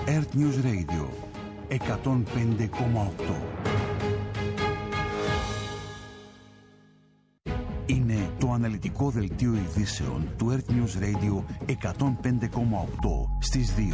Earth News Radio 105,8. Είναι το αναλυτικό δελτίο ειδήσεων του Earth News Radio 105,8 στις 2.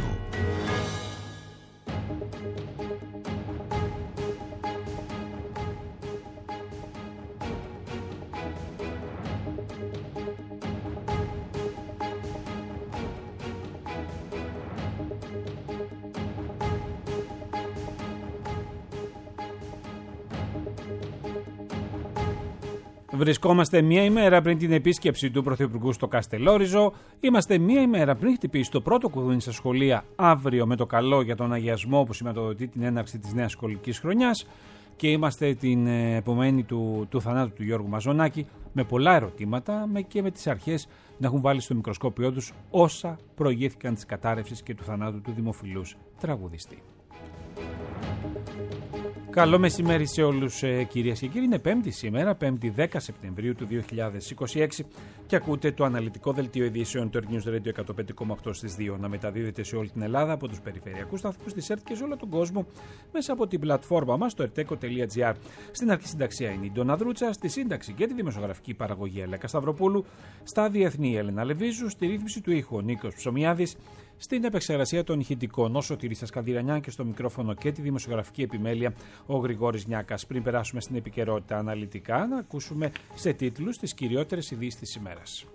Βρισκόμαστε μία ημέρα πριν την επίσκεψη του Πρωθυπουργού στο Καστελόριζο. Είμαστε μία ημέρα πριν χτυπήσει το πρώτο κουδούνι στα σχολεία αύριο με το καλό για τον αγιασμό που σηματοδοτεί την έναρξη της νέας σχολικής χρονιάς. Και είμαστε την επομένη του θανάτου του Γιώργου Μαζονάκη με πολλά ερωτήματα και με τις αρχές να έχουν βάλει στο μικροσκόπιό τους όσα προηγήθηκαν της κατάρρευσης και του θανάτου του δημοφιλούς τραγουδιστή. Καλό μεσημέρι σε όλους κυρίες και κύριοι. Είναι Πέμπτη σήμερα, 5η 10 Σεπτεμβρίου του 2026 και ακούτε το αναλυτικό δελτίο ειδήσεων του Earth News Radio 105,8 στις 2 να μεταδίδεται σε όλη την Ελλάδα από τους περιφερειακούς σταθμούς της ΕΡΤ και σε όλο τον κόσμο μέσα από την πλατφόρμα μας στο erteco.gr. Στην αρχή συνταξία είναι η Ντόνα Δρούτσα, στη σύνταξη και τη δημοσιογραφική παραγωγή Ελέκα Σταυροπούλου, στα διεθνή Έλενα Λεβίζου, στη ρύθμιση του ήχου Νίκος Ψωμιάδης, στην επεξεργασία των ηχητικών όσο Τηρήσας Καδυρανιάν και στο μικρόφωνο και τη δημοσιογραφική επιμέλεια ο Γρηγόρης Νιάκας. Πριν περάσουμε στην επικαιρότητα αναλυτικά, να ακούσουμε σε τίτλους τις κυριότερες ειδήσεις της ημέρας.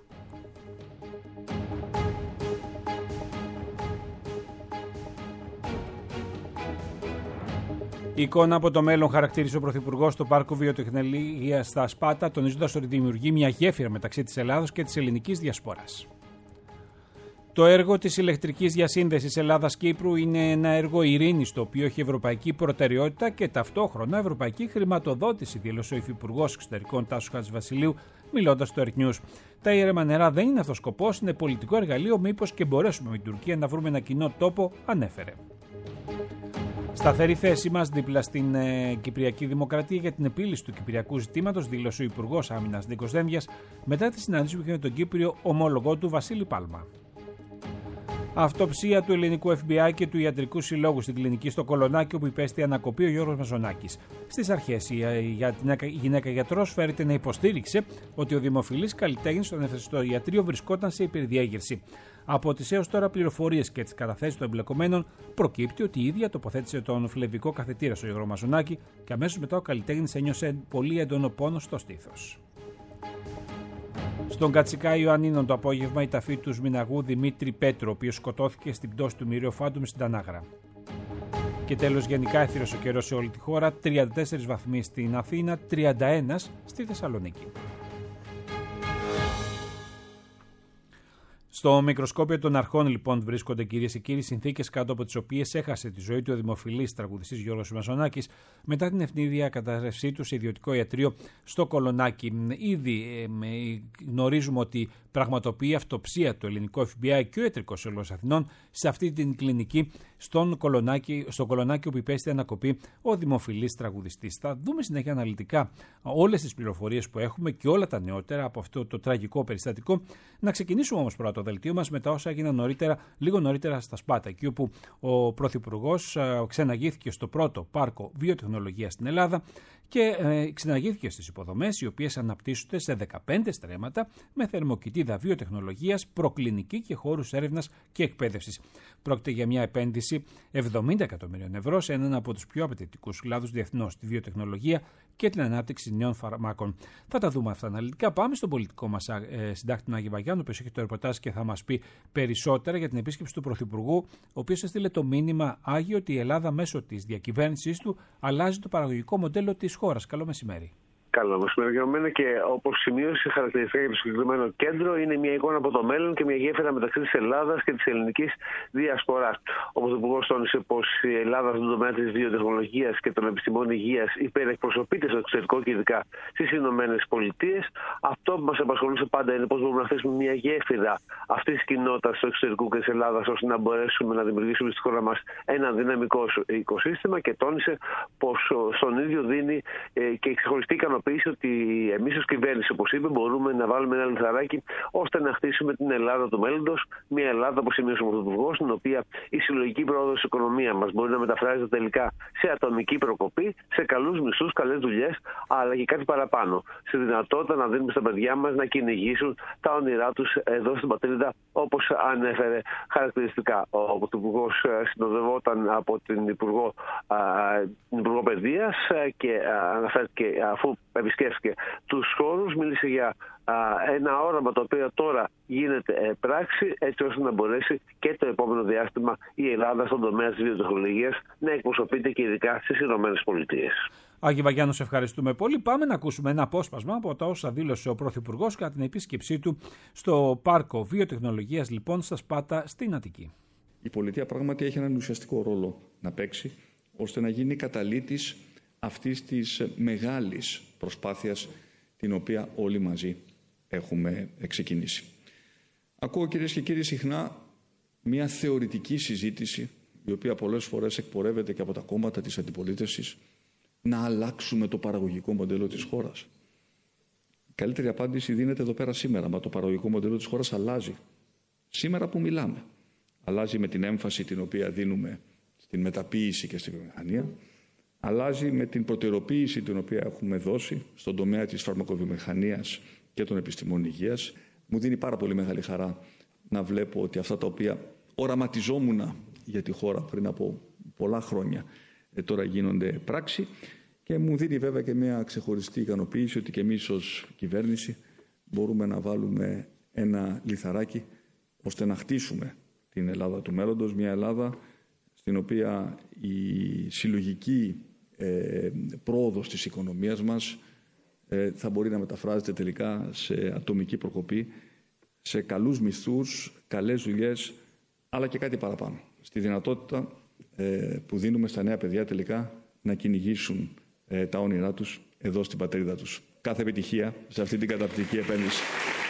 Η εικόνα από το μέλλον χαρακτήρισε ο Πρωθυπουργός στο Πάρκο Βιοτεχνολογίας στα Σπάτα, τονίζοντας ότι δημιουργεί μια γέφυρα μεταξύ της Ελλάδος και της ελληνικής διασποράς. Το έργο της ηλεκτρικής διασύνδεσης Ελλάδας-Κύπρου είναι ένα έργο ειρήνης, το οποίο έχει ευρωπαϊκή προτεραιότητα και ταυτόχρονα ευρωπαϊκή χρηματοδότηση, δήλωσε ο Υφυπουργός Εξωτερικών Τάσος Χατζηβασιλείου, μιλώντας στο Earth News. Τα ήρεμα νερά δεν είναι αυτός ο σκοπός, είναι πολιτικό εργαλείο, μήπως και μπορέσουμε με την Τουρκία να βρούμε ένα κοινό τόπο, ανέφερε. Σταθερή θέση μας δίπλα στην Κυπριακή Δημοκρατία για την επίλυση του κυπριακού ζητήματος, δήλωσε ο Υπουργός Άμυνας Νίκος Δένδιας μετά τη συνάντηση που είχε με τον Κύπριο ομόλογό του Βασίλη Πάλμα. Αυτοψία του ελληνικού FBI και του Ιατρικού Συλλόγου στην κλινική στο Κολονάκι, όπου υπέστη ανακοπή ο Γιώργος Μαζονάκης. Στις αρχές, η γυναίκα γιατρός φέρεται να υποστήριξε ότι ο δημοφιλής καλλιτέχνης στο νεφροκοιτήριο βρισκόταν σε υπερδιέγερση. Από τις έως τώρα πληροφορίες και τις καταθέσεις των εμπλεκομένων, προκύπτει ότι η ίδια τοποθέτησε τον φλεβικό καθετήρα στο Γιώργο Μαζονάκη και αμέσως μετά ο καλλιτέχνης ένιωσε πολύ έντονο πόνο στο στήθος. Στον Κατσικά Ιωαννίνων το απόγευμα η ταφή του Σμιναγού Δημήτρη Πέτρου, ο οποίος σκοτώθηκε στην πτώση του Μοιραίο Φάντουμ στην Τανάγρα. Και τέλος, γενικά έθυρος ο καιρός σε όλη τη χώρα, 34 βαθμοί στην Αθήνα, 31 στη Θεσσαλονίκη. Στο μικροσκόπιο των αρχών, λοιπόν, βρίσκονται, κυρίες και κύριοι, συνθήκες κάτω από τις οποίες έχασε τη ζωή του ο δημοφιλής τραγουδιστής Γιώργος Μαζονάκης μετά την ευνίδια κατάρρευσή του σε ιδιωτικό ιατρείο στο Κολονάκι. Ήδη γνωρίζουμε ότι πραγματοποιεί αυτοψία το ελληνικό FBI και ο Ιατρικός Σύλλογος Αθηνών σε αυτή την κλινική στο Κολονάκι, όπου υπέστη ανακοπή ο δημοφιλής τραγουδιστής. Θα δούμε συνέχεια αναλυτικά όλες τις πληροφορίες που έχουμε και όλα τα νεότερα από αυτό το τραγικό περιστατικό. Να ξεκινήσουμε όμως πρώτα το δελτίο μας με τα όσα έγιναν λίγο νωρίτερα στα Σπάτα, εκεί όπου ο Πρωθυπουργός ξεναγήθηκε στο πρώτο πάρκο βιοτεχνολογίας στην Ελλάδα και ξεναγήθηκε στις υποδομές οι οποίες αναπτύσσονται σε 15 στρέμματα με θερμοκοιτίδα βιοτεχνολογίας, προκλινική και χώρους έρευνας και εκπαίδευσης. Πρόκειται για μια επένδυση 70 εκατομμυρίων ευρώ σε έναν από τους πιο απαιτητικούς κλάδους διεθνώς, τη βιοτεχνολογία και την ανάπτυξη νέων φαρμάκων. Θα τα δούμε αυτά αναλυτικά. Πάμε στον πολιτικό μας συντάκτη τον Άγιο Βαγιάννου, ο οποίος έχει το ρεπορτάζ και θα μας πει περισσότερα για την επίσκεψη του Πρωθυπουργού, ο οποίος έστειλε το μήνυμα Άγιο ότι η Ελλάδα μέσω της διακυβέρνησής του αλλάζει το παραγωγικό μοντέλο της χώρας. Καλό μεσημέρι. Καλό μεσημέρι για μένα και όπως σημείωσε χαρακτηριστικά για το συγκεκριμένο κέντρο, είναι μια εικόνα από το μέλλον και μια γέφυρα μεταξύ της Ελλάδας και της ελληνικής διασποράς. Ο Πρωθυπουργός τόνισε πως η Ελλάδα στον τομέα της βιοτεχνολογίας και των επιστημών υγείας υπερεκπροσωπείται στο εξωτερικό και ειδικά στις Ηνωμένες Πολιτείες. Αυτό που μας απασχολούσε πάντα είναι πώς μπορούμε να θέσουμε μια γέφυρα αυτής της κοινότητας του εξωτερικού και της Ελλάδας, ώστε να μπορέσουμε να δημιουργήσουμε στη χώρα μας ένα δυναμικό οικοσύστημα, και τόνισε πως στον ίδιο δίνει και ξεχωριστή ικανοποίηση ικανοποίηση ότι εμείς ως κυβέρνηση, όπως είπε, μπορούμε να βάλουμε ένα λιθαράκι ώστε να χτίσουμε την Ελλάδα του μέλλοντος. Μια Ελλάδα, όπως σημείωσε ο Πρωθυπουργός, στην οποία η συλλογική πρόοδος της οικονομίας μας μπορεί να μεταφράζεται τελικά σε ατομική προκοπή, σε καλούς μισθούς, καλές δουλειές, αλλά και κάτι παραπάνω. Σε δυνατότητα να δίνουμε στα παιδιά μας να κυνηγήσουν τα όνειρά τους εδώ στην πατρίδα, όπως ανέφερε χαρακτηριστικά. Ο Πρωθυπουργός συνοδευόταν από την Υπουργό Παιδείας και αναφέρθηκε, αφού επισκέφθηκε τους χώρους, μίλησε για ένα όραμα το οποίο τώρα γίνεται πράξη, έτσι ώστε να μπορέσει και το επόμενο διάστημα η Ελλάδα στον τομέα της βιοτεχνολογίας να εκπροσωπείται και ειδικά στις ΗΠΑ. Άγγι Βαγιάννου, σε ευχαριστούμε πολύ. Πάμε να ακούσουμε ένα απόσπασμα από τα όσα δήλωσε ο Πρωθυπουργός κατά την επίσκεψή του στο Πάρκο Βιοτεχνολογίας, λοιπόν, στα Σπάτα στην Αττική. Η πολιτεία πράγματι έχει έναν ουσιαστικό ρόλο να παίξει, ώστε να γίνει καταλύτης αυτής της μεγάλης προσπάθειας την οποία όλοι μαζί έχουμε ξεκινήσει. Ακούω, κυρίες και κύριοι, συχνά μια θεωρητική συζήτηση, η οποία πολλές φορές εκπορεύεται και από τα κόμματα της αντιπολίτευσης, να αλλάξουμε το παραγωγικό μοντέλο της χώρας. Η καλύτερη απάντηση δίνεται εδώ πέρα σήμερα, μα το παραγωγικό μοντέλο της χώρας αλλάζει. Σήμερα που μιλάμε. Αλλάζει με την έμφαση την οποία δίνουμε στην μεταποίηση και στη βιομηχανία. Αλλάζει με την προτεραιοποίηση την οποία έχουμε δώσει στον τομέα της φαρμακοβιομηχανίας και των επιστημών υγείας. Μου δίνει πάρα πολύ μεγάλη χαρά να βλέπω ότι αυτά τα οποία οραματιζόμουν για τη χώρα πριν από πολλά χρόνια τώρα γίνονται πράξη, και μου δίνει βέβαια και μια ξεχωριστή ικανοποίηση ότι και εμείς ως κυβέρνηση μπορούμε να βάλουμε ένα λιθαράκι ώστε να χτίσουμε την Ελλάδα του μέλλοντος, μια Ελλάδα στην οποία η συλλογική πρόοδος της οικονομίας μας θα μπορεί να μεταφράζεται τελικά σε ατομική προκοπή, σε καλούς μισθούς, καλές δουλειές, αλλά και κάτι παραπάνω. Στη δυνατότητα που δίνουμε στα νέα παιδιά τελικά να κυνηγήσουν τα όνειρά τους εδώ στην πατρίδα τους. Κάθε επιτυχία σε αυτή την καταπληκτική επένδυση.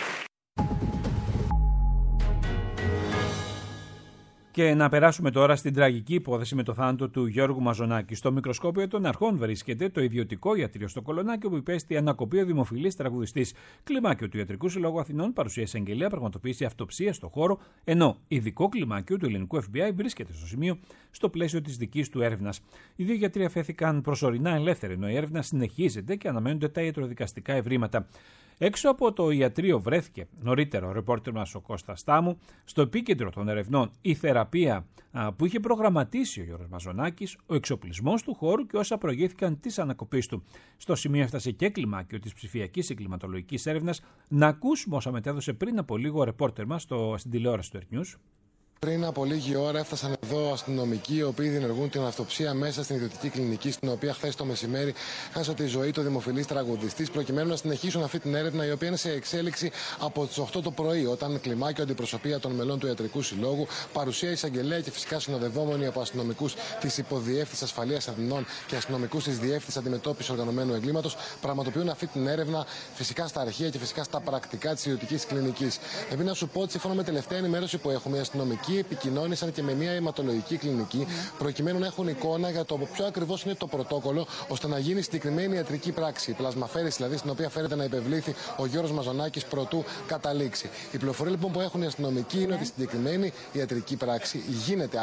Και να περάσουμε τώρα στην τραγική υπόθεση με το θάνατο του Γιώργου Μαζονάκη. Στο μικροσκόπιο των αρχών βρίσκεται το ιδιωτικό ιατρείο στο Κολονάκι, όπου υπέστη ανακοπή ο δημοφιλής τραγουδιστής. Κλιμάκιο του Ιατρικού Συλλόγου Αθηνών παρουσίασε εγγελία πραγματοποίηση αυτοψία στο χώρο, ενώ ειδικό κλιμάκιο του ελληνικού FBI βρίσκεται στο σημείο στο πλαίσιο της δικής του έρευνας. Οι δύο γιατροί αφέθηκαν προσωρινά ελεύθεροι, ενώ η έρευνα συνεχίζεται και αναμένονται τα ιατροδικαστικά ευρήματα. Έξω από το ιατρείο βρέθηκε νωρίτερα ο ρεπόρτερ μας ο Κώστας Τάμου, στο επίκεντρο των ερευνών η θεραπεία που είχε προγραμματίσει ο Γιώργος Μαζονάκης, ο εξοπλισμός του χώρου και όσα προηγήθηκαν της ανακοπής του. Στο σημείο έφτασε και κλιμάκιο της ψηφιακής εγκληματολογικής έρευνας. Να ακούσουμε όσα μετέδωσε πριν από λίγο ο ρεπόρτερ μας στην τηλεόραση του Earth News. Πριν από λίγη ώρα έφτασαν εδώ αστυνομικοί, οι οποίοι διενεργούν την αυτοψία μέσα στην ιδιωτική κλινική, στην οποία χθες το μεσημέρι χάσε τη ζωή του δημοφιλής τραγουδιστής, προκειμένου να συνεχίσουν αυτή την έρευνα, η οποία είναι σε εξέλιξη από τις 8 το πρωί, όταν κλιμάκιο αντιπροσωπεία των μελών του Ιατρικού Συλλόγου, παρουσία εισαγγελέα και φυσικά συνοδευόμενοι από αστυνομικούς της Υποδιεύθυνσης Ασφαλείας Αθηνών και αστυνομικούς της Διεύθυνσης Αντιμετώπισης Οργανωμένου Εγκλήματος, πραγματοποιούν αυτή την έρευνα φυσικά στα αρχεία και φυσικά στα πρακτικά της ιδιωτικής κλινικής. Επειδή να σου πω ότι σύμφωνα με τελευταία ενημέρωση που έχουμε, οι αστυνομικοί επικοινώνησαν και με μια αιματολογική κλινική, προκειμένου να έχουν εικόνα για το ποιο ακριβώς είναι το πρωτόκολλο, ώστε να γίνει συγκεκριμένη ιατρική πράξη. Η πλασμαφέρηση δηλαδή, στην οποία φέρεται να υπευλήθη ο Γιώργος Μαζονάκης προτού καταλήξει. Η πληροφορία λοιπόν που έχουν οι αστυνομικοί είναι ότι η συγκεκριμένη ιατρική πράξη γίνεται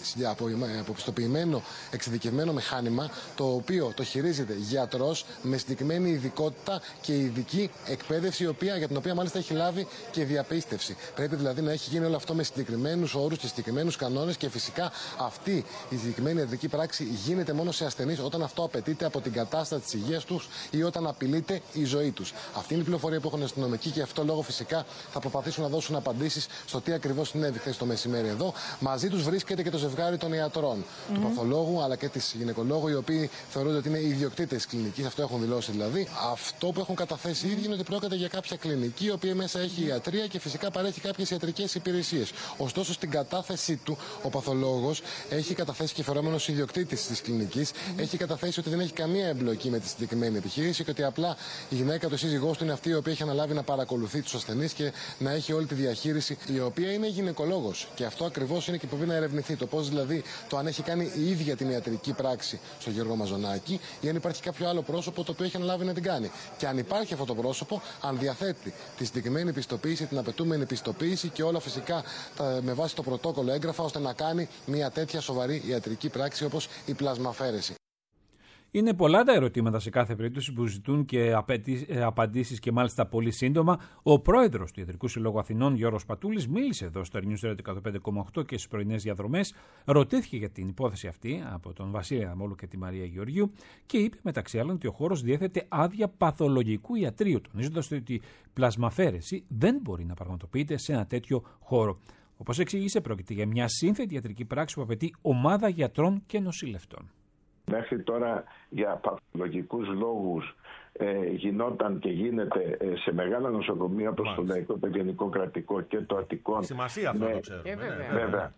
από πιστοποιημένο εξειδικευμένο μηχάνημα, το οποίο το χειρίζεται γιατρός με συγκεκριμένη ειδικότητα και ειδική εκπαίδευση, για την οποία μάλιστα έχει λάβει και διαπίστευση. Πρέπει δηλαδή να έχει γίνει όλο αυτό με συγκεκριμένους όρους και συγκεκριμένους κανόνες, και φυσικά αυτή η συγκεκριμένη ιατρική πράξη γίνεται μόνο σε ασθενείς όταν αυτό απαιτείται από την κατάσταση της υγείας τους ή όταν απειλείται η ζωή τους. Αυτή είναι η πληροφορία που έχουν οι αστυνομικοί, και αυτό λόγο φυσικά θα προσπαθήσουν να δώσουν απαντήσεις στο τι ακριβώς συνέβη χθες το μεσημέρι εδώ. Μαζί τους βρίσκεται και το ζευγάρι των ιατρών, του παθολόγου αλλά και της γυναικολόγου, οι οποίοι θεωρούνται ότι είναι οι ιδιοκτήτες της κλινικής. Αυτό έχουν δηλώσει δηλαδή. Αυτό που έχουν καταθέσει οι ίδιοι είναι ότι πρόκειται για κάποια κλινική, η οποία μέσα έχει ιατρία και φυσικά παρέχει κάποιες ιατρικές υπηρεσίες. Ωστόσο, στην κατάθεσή του ο παθολόγος έχει καταθέσει και φερόμενος ιδιοκτήτης της κλινικής, έχει καταθέσει ότι δεν έχει καμία εμπλοκή με τη συγκεκριμένη επιχείρηση και ότι απλά η γυναίκα του, σύζυγός του, είναι αυτή η οποία έχει αναλάβει να παρακολουθεί τους ασθενείς και να έχει όλη τη διαχείριση, η οποία είναι γυναικολόγος. Και αυτό ακριβώς είναι και που πρέπει να ερευνηθεί. Το πώς δηλαδή το αν έχει κάνει η ίδια την ιατρική πράξη στο Γιώργο Μαζονάκη ή αν υπάρχει κάποιο άλλο πρόσωπο το οποίο έχει αναλάβει να την κάνει. Και αν υπάρχει αυτό το πρόσωπο, αν διαθέτει τη συγκεκριμένη πιστοποίηση, την απαιτούμενη πιστοποίηση και όλα φυσικά με βάση το πρωτόκολλο έγγραφα, ώστε να κάνει μια τέτοια σοβαρή ιατρική πράξη όπως η πλασμαφέρεση. Είναι πολλά τα ερωτήματα σε κάθε περίπτωση που ζητούν και απαντήσεις και μάλιστα πολύ σύντομα. Ο πρόεδρος του Ιατρικού Συλλόγου Αθηνών, Γιώργος Πατούλης, μίλησε εδώ στο News Radio 105,8 και στις πρωινές διαδρομές. Ρωτήθηκε για την υπόθεση αυτή από τον Βασίλη Αδαμόλου και τη Μαρία Γεωργίου και είπε μεταξύ άλλων ότι ο χώρος διέθετε άδεια παθολογικού ιατρείου, τονίζοντας ότι η πλασμαφέρεση δεν μπορεί να πραγματοποιείται σε ένα τέτοιο χώρο. Όπως εξήγησε, πρόκειται για μια σύνθετη ιατρική πράξη που απαιτεί ομάδα γιατρών και νοσηλευτών. Μέχρι τώρα για παθολογικούς λόγους γινόταν και γίνεται σε μεγάλα νοσοκομεία όπως το Λαϊκό, το Γενικό Κρατικό και το Αττικό. Σημασία αυτό το ξέρουμε. Βέβαια.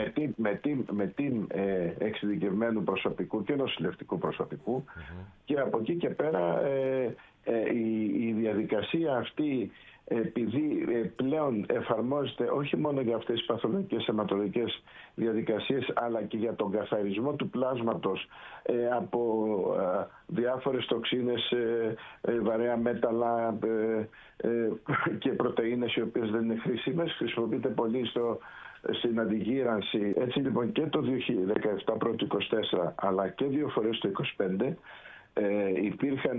Με την εξειδικευμένου προσωπικού και νοσηλευτικού προσωπικού και από εκεί και πέρα η διαδικασία αυτή, επειδή πλέον εφαρμόζεται όχι μόνο για αυτές τις παθολογικές αιματολογικές διαδικασίες αλλά και για τον καθαρισμό του πλάσματος από διάφορες τοξίνες, βαρέα μέταλλα και πρωτεΐνες οι οποίες δεν είναι χρήσιμες, χρησιμοποιείται πολύ στην αντιγύρανση. Έτσι λοιπόν και το 2017 πρώτο 24 αλλά και 2 φορές το 25 υπήρχαν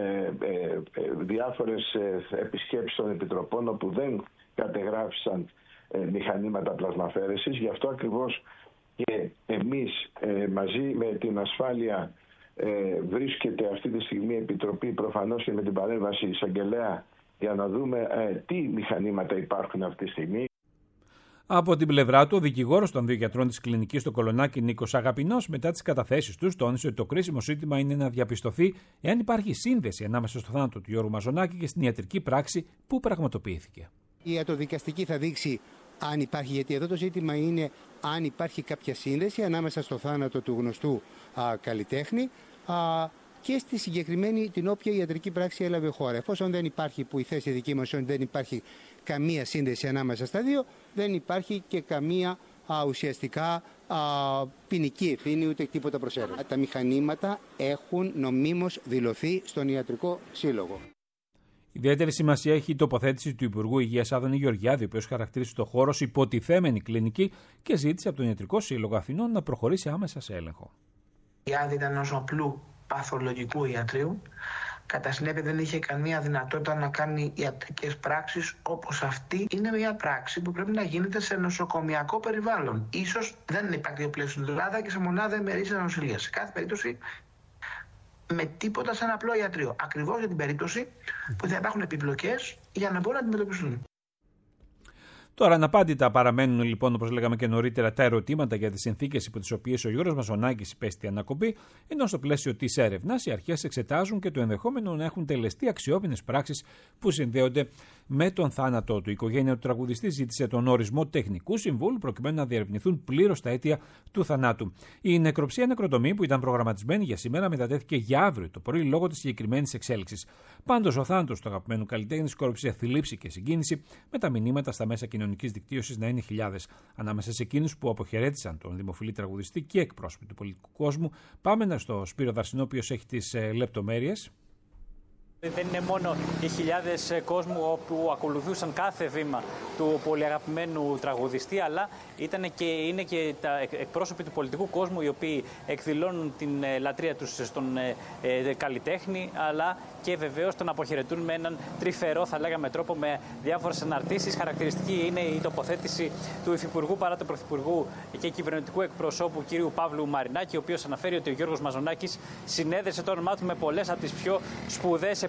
διάφορες επισκέψεις των επιτροπών όπου δεν κατεγράφησαν μηχανήματα πλασμαφέρεσης. Γι' αυτό ακριβώς και εμείς μαζί με την ασφάλεια βρίσκεται αυτή τη στιγμή η Επιτροπή προφανώς και με την παρέμβαση εισαγγελέα για να δούμε τι μηχανήματα υπάρχουν αυτή τη στιγμή. Από την πλευρά του, ο δικηγόρος των δύο γιατρών της κλινικής στο Κολονάκι, Νίκος Αγαπηνός, μετά τις καταθέσεις τους, τόνισε ότι το κρίσιμο ζήτημα είναι να διαπιστωθεί εάν υπάρχει σύνδεση ανάμεσα στο θάνατο του Γιώργου Μαζονάκη και στην ιατρική πράξη που πραγματοποιήθηκε. Η ιατροδικαστική θα δείξει αν υπάρχει, γιατί εδώ το ζήτημα είναι αν υπάρχει κάποια σύνδεση ανάμεσα στο θάνατο του γνωστού καλλιτέχνη και στη συγκεκριμένη την όποια ιατρική πράξη έλαβε χώρα. Εφόσον δεν υπάρχει, που η θέση δική μας δεν υπάρχει καμία σύνδεση ανάμεσα στα δύο, δεν υπάρχει και καμία ουσιαστικά ποινική ευθύνη ούτε τίποτα προσέρω. Τα μηχανήματα έχουν νομίμως δηλωθεί στον Ιατρικό Σύλλογο. Ιδιαίτερη σημασία έχει η τοποθέτηση του Υπουργού Υγείας Άδωνη Γεωργιάδη, ο οποίος χαρακτήρισε το χώρο ως υποτιθέμενη κλινική και ζήτησε από τον Ιατρικό Σύλλογο Αθηνών να προχωρήσει άμεσα σε έλεγχο. Η άδεια ήταν ενός απλού παθολογικού ιατρίου. Κατά συνέπεια δεν είχε καμία δυνατότητα να κάνει ιατρικές πράξεις όπως αυτή. Είναι μια πράξη που πρέπει να γίνεται σε νοσοκομιακό περιβάλλον. Ίσως δεν υπάρχει το πλαίσιο στην Ελλάδα και σε μονάδα ημερήσιας νοσηλείας. Σε κάθε περίπτωση με τίποτα σαν απλό ιατρείο. Ακριβώς για την περίπτωση που θα υπάρχουν επιπλοκές για να μπορούν να αντιμετωπιστούν. Τώρα, αναπάντητα παραμένουν λοιπόν, όπως λέγαμε και νωρίτερα, τα ερωτήματα για τις συνθήκες υπό τις οποίες ο Γιώργος Μαζονάκης υπέστη ανακοπή, ενώ στο πλαίσιο της έρευνας οι αρχές εξετάζουν και το ενδεχόμενο να έχουν τελεστεί αξιόπινες πράξεις που συνδέονται με τον θάνατό του. Η οικογένεια του τραγουδιστή ζήτησε τον ορισμό τεχνικού συμβούλου προκειμένου να διερευνηθούν πλήρως τα αίτια του θανάτου. Η νεκροψία νεκροτομή που ήταν προγραμματισμένη για σήμερα μετατέθηκε για αύριο το πρωί λόγω της συγκεκριμένης εξέλιξης. Πάντως, ο θάνατος του αγαπημένου καλλιτέχνη σκόρπισε θλίψη και συγκίνηση, με τα μηνύματα στα μέσα κοινωνικής δικτύωσης να είναι χιλιάδες. Ανάμεσα σε εκείνους που αποχαιρέτησαν τον δημοφιλή τραγουδιστή και εκπρόσωποι του πολιτικού κόσμου, πάμε στο Σπύρο Δαρσινό, ο οποίος έχει τις λεπτομέρειες. Δεν είναι μόνο οι χιλιάδες κόσμου που ακολουθούσαν κάθε βήμα του πολυαγαπημένου τραγουδιστή, αλλά είναι και τα εκπρόσωποι του πολιτικού κόσμου οι οποίοι εκδηλώνουν την λατρεία τους στον καλλιτέχνη, αλλά και βεβαίως τον αποχαιρετούν με έναν τρυφερό, θα λέγαμε, τρόπο, με διάφορες αναρτήσεις. Χαρακτηριστική είναι η τοποθέτηση του Υφυπουργού παρά του Πρωθυπουργού και κυβερνητικού εκπροσώπου κ. Παύλου Μαρινάκη, ο οποίος αναφέρει ότι ο Γιώργος Μαζονάκης συνέδεσε το όνομά του με πολλές από τις πιο σπουδαίες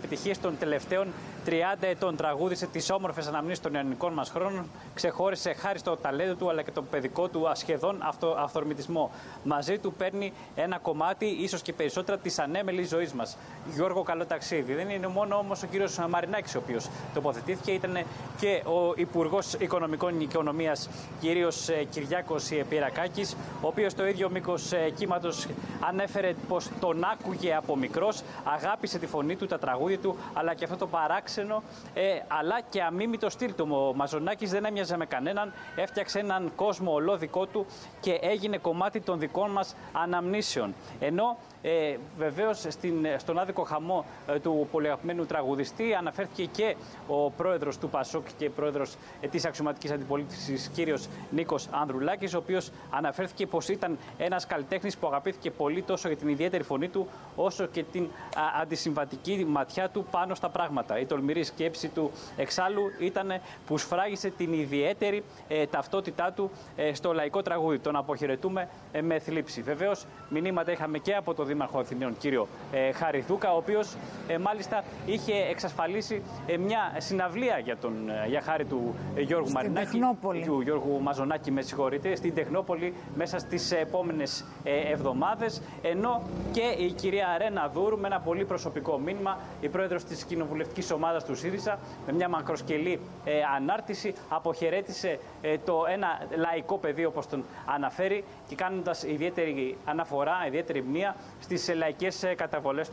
επιτυχίες των τελευταίων 30 ετών. Τραγούδισε τις όμορφες αναμνήσεις των ελληνικών μας χρόνων, ξεχώρισε χάρη στο ταλέντο του αλλά και τον παιδικό του σχεδόν αυθορμητισμό. Μαζί του παίρνει ένα κομμάτι, ίσως και περισσότερα, της ανέμελης ζωής μας. Γιώργο, καλό ταξίδι. Δεν είναι μόνο όμως ο κύριος Μαρινάκης ο οποίος τοποθετήθηκε, ήταν και ο Υπουργός Οικονομικών Οικονομίας, κύριος Κυριάκος Πυρακάκης, ο οποίος το ίδιο μήκος κύματος ανέφερε πως τον άκουγε από μικρός, αγάπησε τη φωνή του, τα τραγούδια του, αλλά και αυτό το παράξενο, αλλά και αμίμητο στυλ του. Ο Μαζονάκης δεν έμοιαζε με κανέναν, έφτιαξε έναν κόσμο ολό δικό του και έγινε κομμάτι των δικών μας αναμνήσεων. Ενώ βεβαίως στον άδικο χαμό του πολυαγαπημένου τραγουδιστή αναφέρθηκε και ο πρόεδρος του ΠΑΣΟΚ και πρόεδρος της αξιωματικής αντιπολίτευσης, κύριος Νίκος Ανδρουλάκης, ο οποίος αναφέρθηκε πως ήταν ένας καλλιτέχνης που αγαπήθηκε πολύ τόσο για την ιδιαίτερη φωνή του, όσο και την αντισυμβατική ματιά του πάνω στα πράγματα. Η τολμηρή σκέψη του εξάλλου ήταν που σφράγισε την ιδιαίτερη ταυτότητά του στο λαϊκό τραγούδι. Τον αποχαιρετούμε με θλίψη. Βεβαίως, μηνύματα είχαμε και από τον Δήμαρχο Αθηναίων, κύριο Χαριδούκα, ο οποίος μάλιστα είχε εξασφαλίσει μια συναυλία για χάρη του Γιώργου Μαρινάκη, του Γιώργου Μαζονάκη, με συγχωρείτε, στην Τεχνόπολη μέσα στις επόμενες εβδομάδες. Ενώ και η κυρία Ρένα Δούρου, με ένα πολύ προσωπικό μήνυμα, η πρόεδρος της κοινοβουλευτικής ομάδας του ΣΥΡΙΖΑ, με μια μακροσκελή ανάρτηση, αποχαιρέτησε ένα λαϊκό πεδίο, όπως τον αναφέρει, και κάνοντας ιδιαίτερη αναφορά, ιδιαίτερη μνήα στις λαϊκές καταβολές του.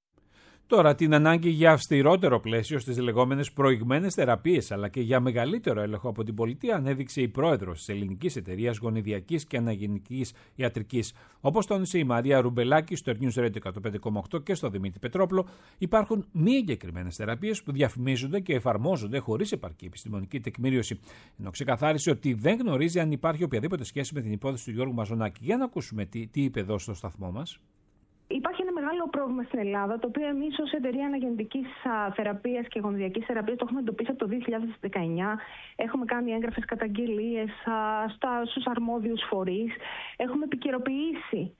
Τώρα, την ανάγκη για αυστηρότερο πλαίσιο στις λεγόμενες προηγμένες θεραπείες αλλά και για μεγαλύτερο έλεγχο από την πολιτεία ανέδειξε η πρόεδρος της Ελληνικής Εταιρείας Γονιδιακής και Αναγεννητικής Ιατρικής. Όπως τόνισε η Μαρία Ρουμπελάκη στο News Radio 105,8 και στο Δημήτρη Πετρόπουλο, υπάρχουν μη εγκεκριμένες θεραπείες που διαφημίζονται και εφαρμόζονται χωρίς επαρκή επιστημονική τεκμηρίωση. Ενώ ξεκαθάρισε ότι δεν γνωρίζει αν υπάρχει οποιαδήποτε σχέση με την υπόθεση του Γιώργου Μαζονάκη. Για να ακούσουμε τι είπε εδώ στο σταθμό μας. Υπάρχει ένα μεγάλο πρόβλημα στην Ελλάδα, το οποίο εμείς ως εταιρεία αναγεννητικής θεραπείας και γονιδιακής θεραπείας το έχουμε εντοπίσει από το 2019. Έχουμε κάνει έγγραφες καταγγελίες στους αρμόδιους φορείς. Έχουμε επικαιροποιήσει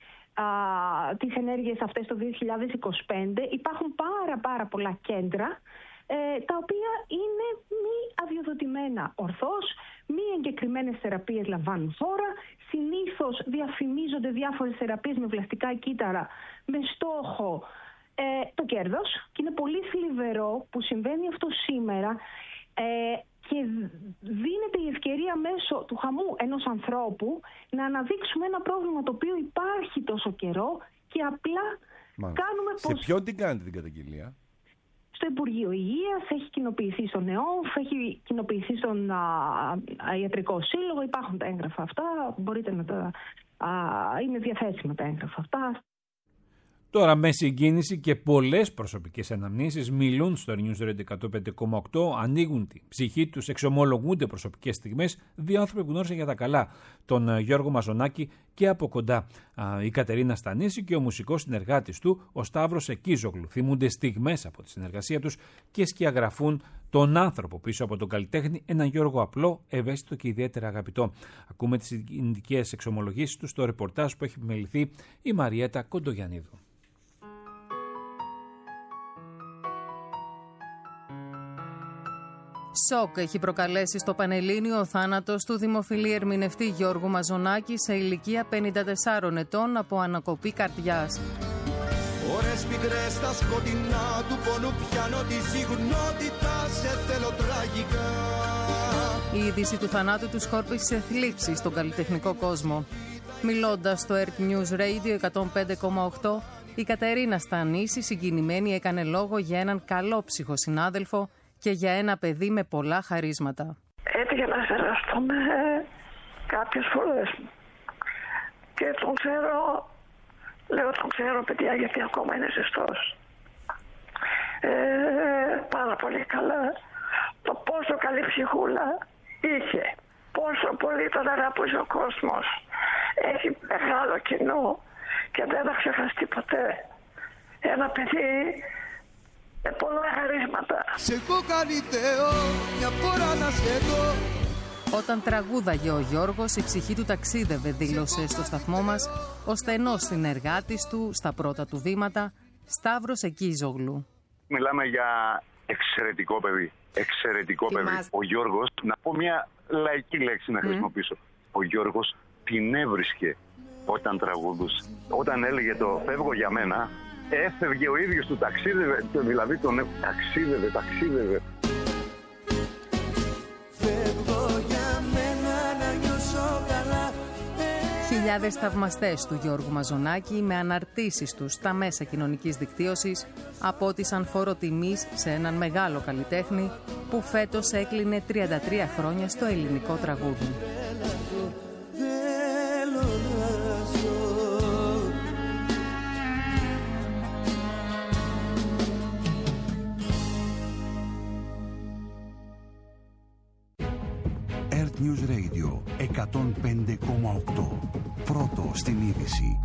τις ενέργειες αυτές το 2025. Υπάρχουν πάρα πολλά κέντρα τα οποία είναι μη αδειοδοτημένα ορθώς, μη εγκεκριμένες θεραπείες λαμβάνουν χώρα, συνήθως διαφημίζονται διάφορες θεραπείες με βλαστικά κύτταρα με στόχο το κέρδος, και είναι πολύ θλιβερό που συμβαίνει αυτό σήμερα και δίνεται η ευκαιρία μέσω του χαμού ενός ανθρώπου να αναδείξουμε ένα πρόβλημα το οποίο υπάρχει τόσο καιρό και απλά κάνουμε πως... Σε ποιον την κάνετε την καταγγελία? Στο Υπουργείο Υγείας, έχει κοινοποιηθεί στον ΕΟΦ, έχει κοινοποιηθεί στον Ιατρικό Σύλλογο, υπάρχουν τα έγγραφα αυτά, μπορείτε να τα... είναι διαθέσιμα τα έγγραφα αυτά. Τώρα, με συγκίνηση και πολλές προσωπικές αναμνήσεις, μιλούν στο News Radio 105,8, ανοίγουν την ψυχή τους, εξομολογούνται προσωπικές στιγμές, δύο άνθρωποι που γνώρισαν για τα καλά τον Γιώργο Μαζονάκη και από κοντά. Η Κατερίνα Στανίση και ο μουσικός συνεργάτης του, ο Σταύρος Εκίζογλου, θυμούνται στιγμές από τη συνεργασία τους και σκιαγραφούν τον άνθρωπο πίσω από τον καλλιτέχνη, έναν Γιώργο απλό, ευαίσθητο και ιδιαίτερα αγαπητό. Ακούμε τις συγκινητικές εξομολογήσεις του στο ρεπορτάζ που έχει επιμεληθεί η Μαριέτα Κοντογιαννίδου. Σοκ έχει προκαλέσει στο Πανελλήνιο ο θάνατος του δημοφιλή ερμηνευτή Γιώργου Μαζονάκη σε ηλικία 54 ετών από ανακοπή καρδιάς. Ώρες πικρές στα σκοτεινά του πόνου πιάνω τη συγνότητα, σε θέλω τραγικά. Η είδηση του θανάτου του σκόρπισε θλίψη στον καλλιτεχνικό κόσμο. Μιλώντας στο Earth News Radio 105,8, η Κατερίνα Στανίση συγκινημένη έκανε λόγο για έναν καλόψυχο συνάδελφο και για ένα παιδί με πολλά χαρίσματα. Έτυχε να συνεργαστούμε κάποιες φορές και τον ξέρω, λέω τον ξέρω παιδιά γιατί ακόμα είναι ζεστός. Πάρα πολύ καλά. Το πόσο καλή ψυχούλα είχε, πόσο πολύ τον αγαπούσε ο κόσμος. Έχει μεγάλο κοινό και δεν θα ξεχαστεί ποτέ. Ένα παιδί με πολλά χαρίσματα. Σε κοκαλιτέω, μια φορά να σε δω. Όταν τραγούδαγε ο Γιώργος, η ψυχή του ταξίδευε, δήλωσε στο σταθμό μας ο στενός συνεργάτης του στα πρώτα του βήματα, Σταύρος Εκίζογλου. Μιλάμε για εξαιρετικό παιδί. Εξαιρετικό παιδί. Ο Γιώργος, να πω μια λαϊκή λέξη να χρησιμοποιήσω. Ο Γιώργος την έβρισκε όταν τραγουδούσε. Όταν έλεγε το «φεύγω για μένα», έφευγε ο ίδιος του, ταξίδευε, δηλαδή τον ταξίδευε. Χιλιάδες θαυμαστές του Γιώργου Μαζονάκη με αναρτήσεις τους στα μέσα κοινωνικής δικτύωσης απότισαν φόρο τιμής σε έναν μεγάλο καλλιτέχνη που φέτος έκλεινε 33 χρόνια στο ελληνικό τραγούδι. News Radio 105,8. Πρώτο στην είδηση.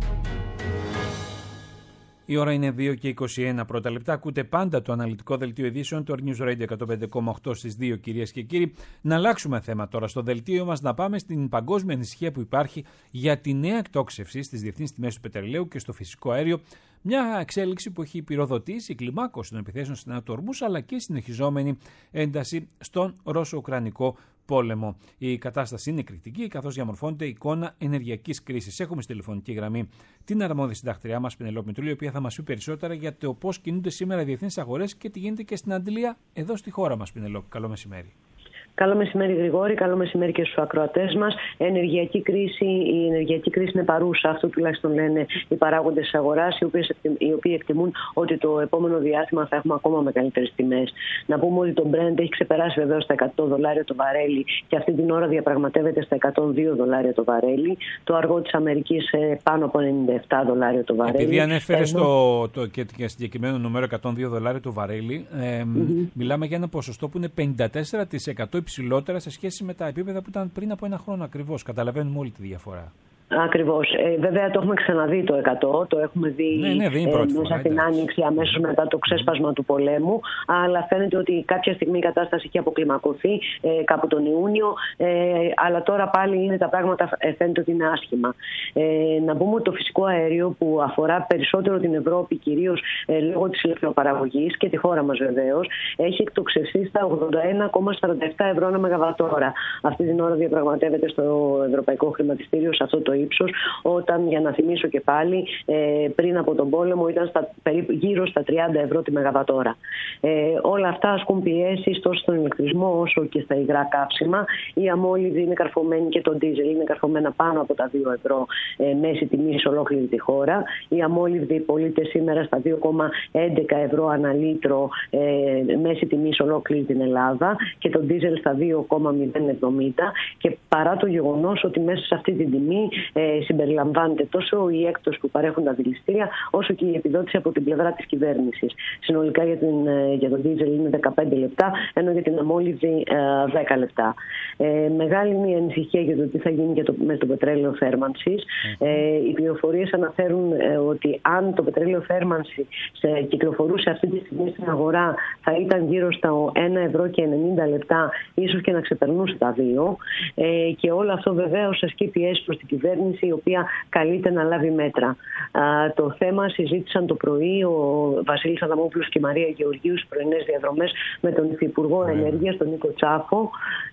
Η ώρα είναι 2 και 21 πρώτα λεπτά. Ακούτε πάντα το αναλυτικό δελτίο ειδήσεων του News Radio 105,8 στις 2, κυρίες και κύριοι. Να αλλάξουμε θέμα τώρα στο δελτίο μας, να πάμε στην παγκόσμια ανησυχία που υπάρχει για τη νέα εκτόξευση στις διεθνείς τιμές του πετρελαίου και στο φυσικό αέριο. Μια εξέλιξη που έχει πυροδοτήσει η κλιμάκωση των επιθέσεων στην Ανατολή, αλλά και συνεχιζόμενη ένταση στον Ρώσο-Ουκρανικό πόλεμο. Η κατάσταση είναι εκρηκτική, καθώς διαμορφώνεται εικόνα ενεργειακής κρίσης. Έχουμε στη τηλεφωνική γραμμή την αρμόδια συντακτριά μας, Πινελόπη Μητρούλη, η οποία θα μας πει περισσότερα για το πώς κινούνται σήμερα οι διεθνείς αγορές και τι γίνεται και στην αντλία εδώ στη χώρα μας. Πινελόπη, καλό μεσημέρι. Καλό μεσημέρι, Γρηγόρη. Καλό μεσημέρι και στους ακροατές μας. Η ενεργειακή κρίση είναι παρούσα. Αυτό τουλάχιστον λένε οι παράγοντες της αγοράς, οι οποίοι εκτιμούν ότι το επόμενο διάστημα θα έχουμε ακόμα μεγαλύτερες τιμές. Να πούμε ότι το Brent έχει ξεπεράσει βεβαίως τα $100 το βαρέλι και αυτή την ώρα διαπραγματεύεται στα $102 το βαρέλι. Το αργό της Αμερικής πάνω από $97 το βαρέλι. Επειδή ανέφερες και συγκεκριμένο νούμερο $102 το βαρέλι, μιλάμε για ένα ποσοστό που είναι 54% υψηλότερα σε σχέση με τα επίπεδα που ήταν πριν από ένα χρόνο ακριβώς. Καταλαβαίνουμε όλη τη διαφορά. Ακριβώς. Βέβαια το έχουμε ξαναδεί το 100, το έχουμε δει μέσα στην Άνοιξη αμέσως μετά το ξέσπασμα του πολέμου, αλλά φαίνεται ότι κάποια στιγμή η κατάσταση έχει αποκλιμακωθεί κάπου τον Ιούνιο, αλλά τώρα πάλι είναι τα πράγματα φαίνεται ότι είναι άσχημα. Να πούμε ότι το φυσικό αέριο που αφορά περισσότερο την Ευρώπη, κυρίως λόγω της ηλεκτροπαραγωγής και τη χώρα μας βεβαίως, έχει εκτοξευθεί στα 81,47 ευρώ ένα μεγαβατόρα. Αυτή την ώρα διαπραγματεύεται στο Ευρωπαϊκό Χρηματιστήριο σε αυτό το ύψος, όταν, για να θυμίσω και πάλι, πριν από τον πόλεμο ήταν γύρω στα 30 ευρώ τη μεγαβατόρα. Όλα αυτά ασκούν πιέσεις τόσο στον ηλεκτρισμό όσο και στα υγρά καύσιμα. Η αμόλυβδη είναι καρφωμένη και το ντίζελ είναι καρφωμένα πάνω από τα 2 ευρώ μέση τιμή σε ολόκληρη τη χώρα. Η αμόλυβδη πωλείται σήμερα στα 2,11 ευρώ ανά λίτρο μέση τιμή σε ολόκληρη την Ελλάδα και το ντίζελ στα 2,070, και παρά το γεγονός ότι μέσα σε αυτή την τιμή συμπεριλαμβάνεται τόσο η έκπτωση που παρέχουν τα δηληστήρια, όσο και η επιδότηση από την πλευρά της κυβέρνησης. Συνολικά για τον ντίζελ είναι 15 λεπτά, ενώ για την αμόλυβδη 10 λεπτά. Μεγάλη είναι η ανησυχία για το τι θα γίνει με το πετρέλαιο θέρμανσης. Οι πληροφορίες αναφέρουν ότι αν το πετρέλαιο θέρμανση κυκλοφορούσε αυτή τη στιγμή στην αγορά, θα ήταν γύρω στα 1 ευρώ και 90 λεπτά, ίσως και να ξεπερνούσε τα 2. Και όλο αυτό βεβαίως ασκεί πιέσει προς την κυβέρνηση, η οποία καλείται να λάβει μέτρα. Το θέμα συζήτησαν το πρωί ο Βασίλης Αδαμόπουλος και η Μαρία Γεωργίου στις πρωινές διαδρομές με τον Υφυπουργό Ενέργειας, τον Νίκο Τσάφο,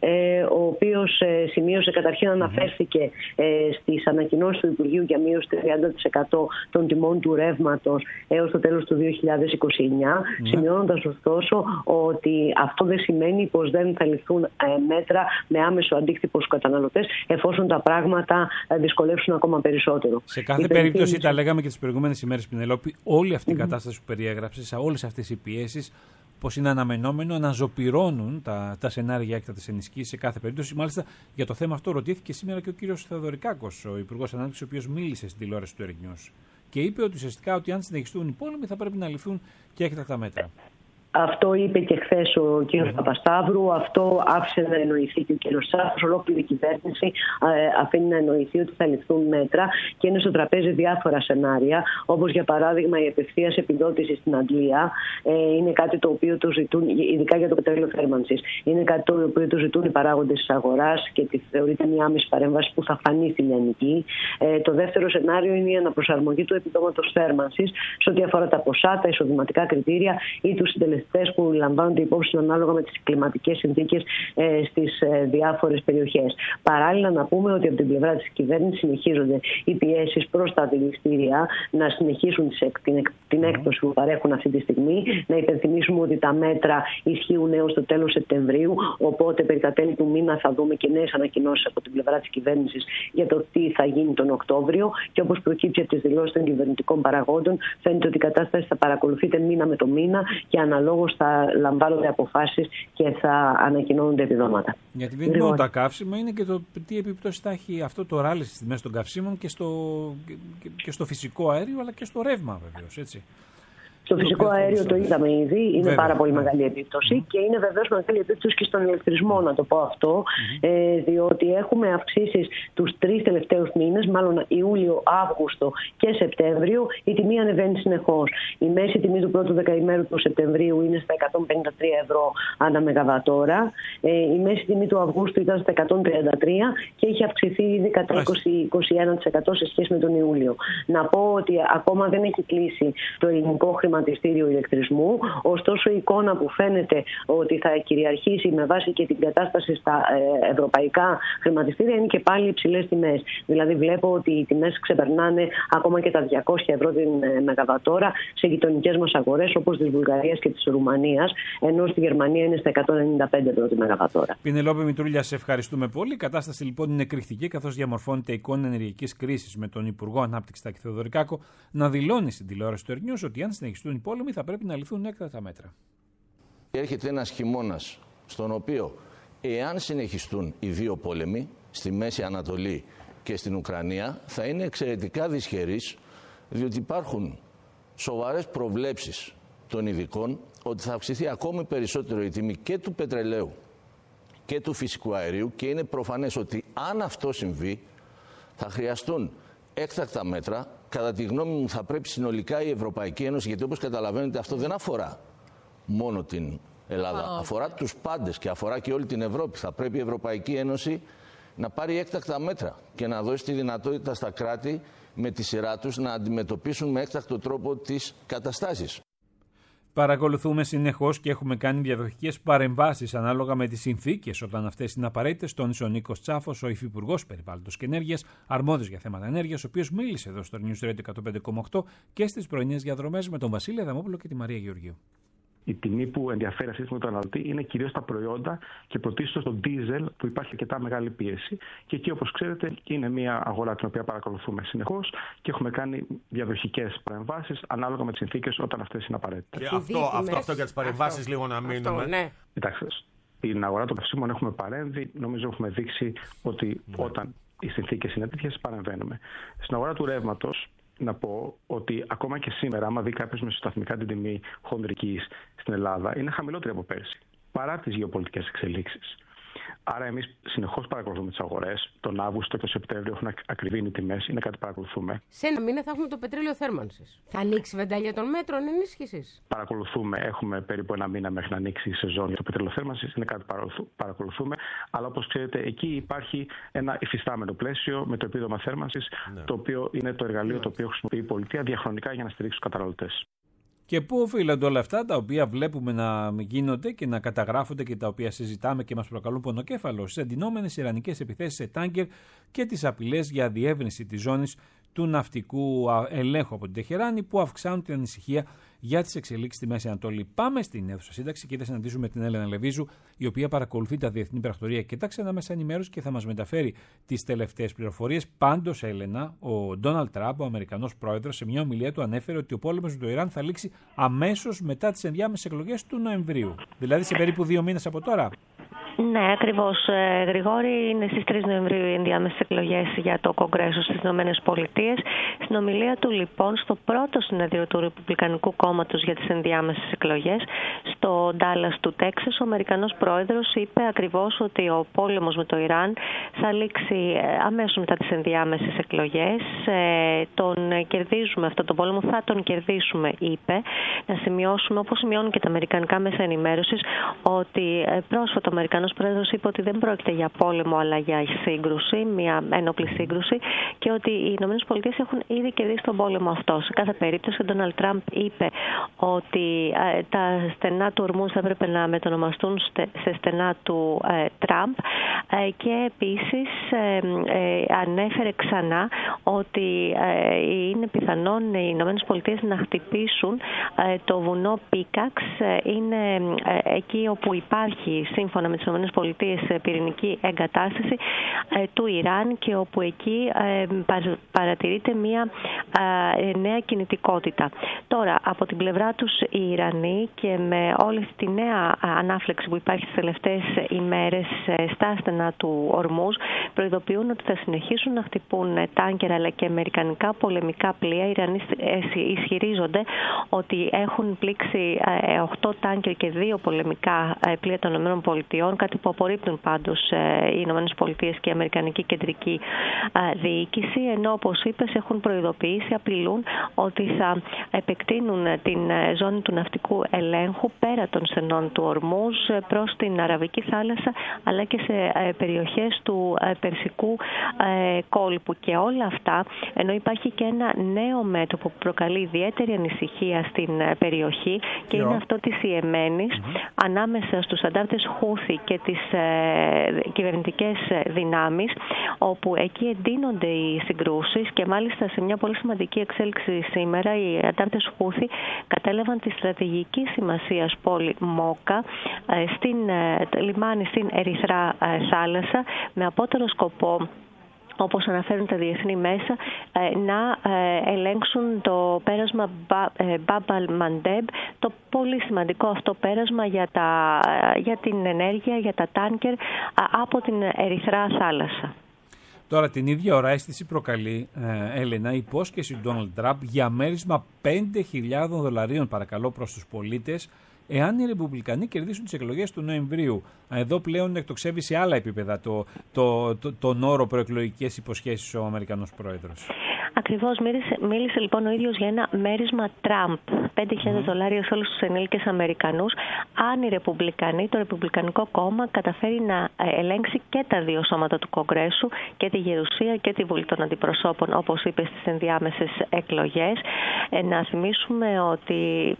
ο οποίος σημείωσε, καταρχήν αναφέρθηκε στις ανακοινώσεις του Υπουργείου για μείωση 30% των τιμών του ρεύματος έως το τέλος του 2029, σημειώνοντας ωστόσο ότι αυτό δεν σημαίνει πως δεν θα ληφθούν μέτρα με άμεσο αντίκτυπο στους καταναλωτές, εφόσον τα πράγματα δυσκολεύσουν ακόμα περισσότερο. Σε κάθε περίπτωση, τα λέγαμε και τις προηγούμενες ημέρες, Πινελόπη, όλη αυτή η κατάσταση που περιέγραψες, όλες αυτές οι πιέσεις, πως είναι αναμενόμενο να ζωπυρώνουν τα σενάρια για έκτακτες ενισχύσεις σε κάθε περίπτωση. Μάλιστα, για το θέμα αυτό ρωτήθηκε σήμερα και ο κύριος Θεοδωρικάκος, ο Υπουργός Ανάπτυξης, ο οποίος μίλησε στην τηλεόραση του News και είπε ότι ουσιαστικά ότι αν συνεχιστούν οι πόλεμοι θα πρέπει να ληφθούν και έκτακτα μέτρα. Αυτό είπε και χθες ο κ. Παπασταύρου, αυτό άφησε να εννοηθεί και ο κ. Τσάφος. Ολόκληρη η κυβέρνηση αφήνει να εννοηθεί ότι θα ληφθούν μέτρα και είναι στο τραπέζι διάφορα σενάρια, όπως για παράδειγμα η απευθείας επιδότηση στην Αγγλία. Είναι κάτι το οποίο το ζητούν, ειδικά για το πετρέλαιο θέρμανσης, είναι κάτι το οποίο το ζητούν οι παράγοντες της αγοράς και θεωρείται μια άμεση παρέμβαση που θα φανεί στη λιανική. Το δεύτερο σενάριο είναι η αναπροσαρμογή του επιδόματος θέρμανσης σε ό,τι αφορά τα ποσά, τα εισοδηματικά κριτήρια ή τους συντελεστές που λαμβάνονται υπόψη ανάλογα με τις κλιματικές συνθήκες στις διάφορες περιοχές. Παράλληλα, να πούμε ότι από την πλευρά της κυβέρνησης συνεχίζονται οι πιέσεις προς τα δηληστήρια να συνεχίσουν την έκπτωση που παρέχουν αυτή τη στιγμή. Να υπενθυμίσουμε ότι τα μέτρα ισχύουν έως το τέλος Σεπτεμβρίου, οπότε περί τα τέλη του μήνα θα δούμε και νέες ανακοινώσεις από την πλευρά της κυβέρνησης για το τι θα γίνει τον Οκτώβριο. Και όπως προκύψει από τις δηλώσεις των κυβερνητικών παραγόντων, φαίνεται ότι η κατάσταση θα παρακολουθείται μήνα με το μήνα και αναλόγως θα λαμβάνονται αποφάσεις και θα ανακοινώνονται επιδόματα. Γιατί δεν είναι μόνο τα καύσιμα, είναι και το τι επιπτώσεις θα έχει αυτό το ράλι στις τιμές των καυσίμων και στο φυσικό αέριο, αλλά και στο ρεύμα βεβαίως, έτσι. Στο φυσικό αέριο το είδαμε ήδη, είναι πάρα πολύ μεγάλη επίπτωση και είναι βεβαίως μεγάλη επίπτωση και στον ηλεκτρισμό, να το πω αυτό, διότι έχουμε αυξήσεις τους 3 τελευταίους μήνες, μάλλον Ιούλιο, Αύγουστο και Σεπτέμβριο, η τιμή ανεβαίνει συνεχώς. Η μέση τιμή του πρώτου δεκαημέρου του Σεπτεμβρίου είναι στα 153 ευρώ ανά μεγαβατόρα, η μέση τιμή του Αυγούστου ήταν στα 133 και είχε αυξηθεί ήδη κατά 21% σε σχέση με τον Ιούλιο. Να πω ότι ακόμα δεν έχει κλείσει το ελληνικό χρηματιστήριο ηλεκτρισμού, ωστόσο η εικόνα που φαίνεται ότι θα κυριαρχήσει με βάση και την κατάσταση στα ευρωπαϊκά χρηματιστήρια είναι και πάλι υψηλές τιμές. Δηλαδή βλέπω ότι οι τιμές ξεπερνάνε ακόμα και τα 200 ευρώ την μεγαβατόρα σε γειτονικές μας αγορές όπως της Βουλγαρίας και της Ρουμανίας, ενώ στη Γερμανία είναι στα 195 ευρώ τη μεγαβατόρα. Πινελόπη Μητρούλια, σε ευχαριστούμε πολύ. Η κατάσταση λοιπόν είναι εκρηκτική, καθώς διαμορφώνεται εικόνα ενεργειακής κρίσης, με τον Υπουργό Ανάπτυξης Τάκη Θεοδωρικάκο να δηλώνει στην τηλεόραση του News ότι αν συνεχιστούν οι πόλεμοι θα πρέπει να ληφθούν έκτακτα μέτρα. Έρχεται ένας χειμώνας στον οποίο, εάν συνεχιστούν οι δύο πόλεμοι στη Μέση Ανατολή και στην Ουκρανία, θα είναι εξαιρετικά δυσχερής, διότι υπάρχουν σοβαρές προβλέψεις των ειδικών ότι θα αυξηθεί ακόμη περισσότερο η τιμή και του πετρελαίου και του φυσικού αερίου και είναι προφανές ότι αν αυτό συμβεί θα χρειαστούν έκτακτα μέτρα. Κατά τη γνώμη μου θα πρέπει συνολικά η Ευρωπαϊκή Ένωση, γιατί όπως καταλαβαίνετε αυτό δεν αφορά μόνο την Ελλάδα, αφορά τους πάντες και αφορά και όλη την Ευρώπη. Θα πρέπει η Ευρωπαϊκή Ένωση να πάρει έκτακτα μέτρα και να δώσει τη δυνατότητα στα κράτη με τη σειρά τους να αντιμετωπίσουν με έκτακτο τρόπο τις καταστάσεις. Παρακολουθούμε συνεχώς και έχουμε κάνει διαδοχικές παρεμβάσεις ανάλογα με τις συνθήκες όταν αυτές είναι απαραίτητες. Τόνισε ο Νίκος Τσάφος, ο Υφυπουργός Περιβάλλοντος και Ενέργειας, αρμόδιος για θέματα ενέργειας, ο οποίος μίλησε εδώ στο News Radio 105,8 και στις πρωινές διαδρομές με τον Βασίλη Αδαμόπουλο και τη Μαρία Γεωργίου. Η τιμή που ενδιαφέρει αυτή τη στιγμή τον καταναλωτή είναι κυρίως τα προϊόντα και πρωτίστως στο ντίζελ, που υπάρχει αρκετά μεγάλη πίεση. Και εκεί, όπως ξέρετε, είναι μια αγορά την οποία παρακολουθούμε συνεχώς και έχουμε κάνει διαδοχικές παρεμβάσεις ανάλογα με τις συνθήκες όταν αυτές είναι απαραίτητες. Αυτό για τις παρεμβάσεις λίγο να μείνουμε. Ναι. Κοιτάξτε, στην αγορά των καυσίμων έχουμε παρέμβει. Νομίζω έχουμε δείξει ότι όταν οι συνθήκες είναι τέτοιες, παρεμβαίνουμε. Στην αγορά του ρεύματος, να πω ότι ακόμα και σήμερα, άμα δει κάποιος μεσοσταθμικά την τιμή χονδρικής στην Ελλάδα, είναι χαμηλότερη από πέρσι, παρά τις γεωπολιτικές εξελίξεις. Άρα, εμείς συνεχώς παρακολουθούμε τις αγορές. Τον Αύγουστο και τον Σεπτέμβριο έχουν ακριβήνει οι τιμές, είναι κάτι που παρακολουθούμε. Σε ένα μήνα θα έχουμε το πετρέλαιο θέρμανσης. Θα ανοίξει η βεντάλια των μέτρων ενίσχυσης. Παρακολουθούμε, έχουμε περίπου ένα μήνα μέχρι να ανοίξει η σεζόν για το πετρέλαιο θέρμανσης. Είναι κάτι που παρακολουθούμε. Αλλά όπως ξέρετε, εκεί υπάρχει ένα υφιστάμενο πλαίσιο με το επίδομα θέρμανσης, το οποίο είναι το εργαλείο το οποίο χρησιμοποιεί η πολιτεία διαχρονικά για να στηρίξει τους καταναλωτές. Και πού οφείλονται όλα αυτά τα οποία βλέπουμε να γίνονται και να καταγράφονται και τα οποία συζητάμε και μας προκαλούν πονοκέφαλο, στις εντυνόμενες ιρανικές επιθέσεις σε τάγκερ και τις απειλές για διεύρυνση της ζώνης του ναυτικού ελέγχου από την Τεχεράνη, που αυξάνουν την ανησυχία για τις εξελίξεις στη Μέση Ανατολή. Πάμε στην αίθουσα σύνταξη και θα συναντήσουμε την Έλενα Λεβίζου, η οποία παρακολουθεί τα διεθνή πρακτορία και τα ξένα μέσα ενημέρωση και θα μας μεταφέρει τις τελευταίες πληροφορίες. Πάντως, Έλενα, ο Ντόναλντ Τραμπ, ο Αμερικανός πρόεδρος, σε μια ομιλία του ανέφερε ότι ο πόλεμος με το Ιράν θα λήξει αμέσως μετά τις ενδιάμεσες εκλογές του Νοεμβρίου. Δηλαδή σε περίπου 2 μήνες από τώρα. Ναι, ακριβώς. Γρηγόρη, είναι στις 3 Νοεμβρίου οι ενδιάμεσες εκλογές για το Κογκρέσο στις ΗΠΑ. Στην ομιλία του, λοιπόν, στο πρώτο συνέδριο του Ρεπουμπλικανικού Κόμματος για τις ενδιάμεσες εκλογές στο Ντάλλας του Τέξας, ο Αμερικανός πρόεδρος είπε ακριβώς ότι ο πόλεμος με το Ιράν θα λήξει αμέσως μετά τις ενδιάμεσες εκλογές. Τον κερδίζουμε αυτόν τον πόλεμο, θα τον κερδίσουμε, είπε. Να σημειώσουμε, όπως σημειώνουν και τα αμερικανικά μέσα ενημέρωσης, ότι πρόσφατα ο Αμερικανός πρόεδρος είπε ότι δεν πρόκειται για πόλεμο αλλά για σύγκρουση, μια ένοπλη σύγκρουση, και ότι οι ΗΠΑ έχουν ήδη κερδίσει τον πόλεμο αυτό. Σε κάθε περίπτωση, ο Ντόναλντ Τραμπ είπε ότι τα στενά του Ορμούζ θα έπρεπε να μετονομαστούν σε στενά του Τραμπ, και επίσης ανέφερε ξανά ότι είναι πιθανόν οι ΗΠΑ να χτυπήσουν το βουνό Πίκαξ. Είναι εκεί όπου υπάρχει, σύμφωνα με τις ΗΠΑ, πυρηνική εγκατάσταση του Ιράν, και όπου εκεί παρατηρείται μια νέα κινητικότητα. Τώρα, από την πλευρά τους οι Ιρανοί, και με όλη τη νέα ανάφλεξη που υπάρχει τις τελευταίες ημέρες στα στενά του Ορμούζ, προειδοποιούν ότι θα συνεχίσουν να χτυπούν τάνκερ αλλά και αμερικανικά πολεμικά πλοία. Οι Ιρανοί ισχυρίζονται ότι έχουν πλήξει 8 τάνκερ και 2 πολεμικά πλοία των ΗΠΑ, κάτι που απορρίπτουν πάντως οι ΗΠΑ και η Αμερικανική Κεντρική Διοίκηση, ενώ, όπως είπες, έχουν προειδοποιήσει, απειλούν ότι θα επεκτείνουν την ζώνη του ναυτικού ελέγχου πέρα των στενών του Ορμούζ προς την Αραβική θάλασσα αλλά και σε περιοχές του Περσικού κόλπου. Και όλα αυτά, ενώ υπάρχει και ένα νέο μέτωπο που προκαλεί ιδιαίτερη ανησυχία στην περιοχή, και είναι αυτό της Ιεμένης, ανάμεσα στους αντάρτες Χούθη και τις κυβερνητικές δυνάμεις, όπου εκεί εντείνονται οι συγκρούσεις, και μάλιστα σε μια πολύ σημαντική εξέλιξη σήμερα οι αντάρτες Χούθη κατέλαβαν τη στρατηγική σημασίας πόλη Μόκα στην λιμάνι στην Ερυθρά θάλασσα, με απότερο σκοπό, όπως αναφέρουν τα διεθνή μέσα, να ελέγξουν το πέρασμα Μπαμπ-αλ Μαντέμπ, το πολύ σημαντικό αυτό πέρασμα για την ενέργεια, για τα τάνκερ από την Ερυθρά θάλασσα. Τώρα την ίδια ώρα αίσθηση προκαλεί, Έλενα, η υπόσχεση του Ντόναλντ Τραμπ για μέρισμα $5.000, παρακαλώ, προς τους πολίτες, εάν οι Ρεπουμπλικανοί κερδίσουν τις εκλογές του Νοεμβρίου. Εδώ πλέον εκτοξεύει σε άλλα επίπεδα τον όρο προεκλογικές υποσχέσεις ο Αμερικανός πρόεδρος. Ακριβώς, μίλησε λοιπόν ο ίδιος για ένα μέρισμα Τραμπ, $5.000 σε όλους τους ενήλικες Αμερικανούς, αν οι Ρεπουμπλικανοί, το Ρεπουμπλικανικό κόμμα, καταφέρει να ελέγξει και τα 2 σώματα του Κογκρέσου, και τη Γερουσία και τη Βουλή των Αντιπροσώπων, όπως είπε, στις ενδιάμεσες εκλογές. Να θυμίσουμε ότι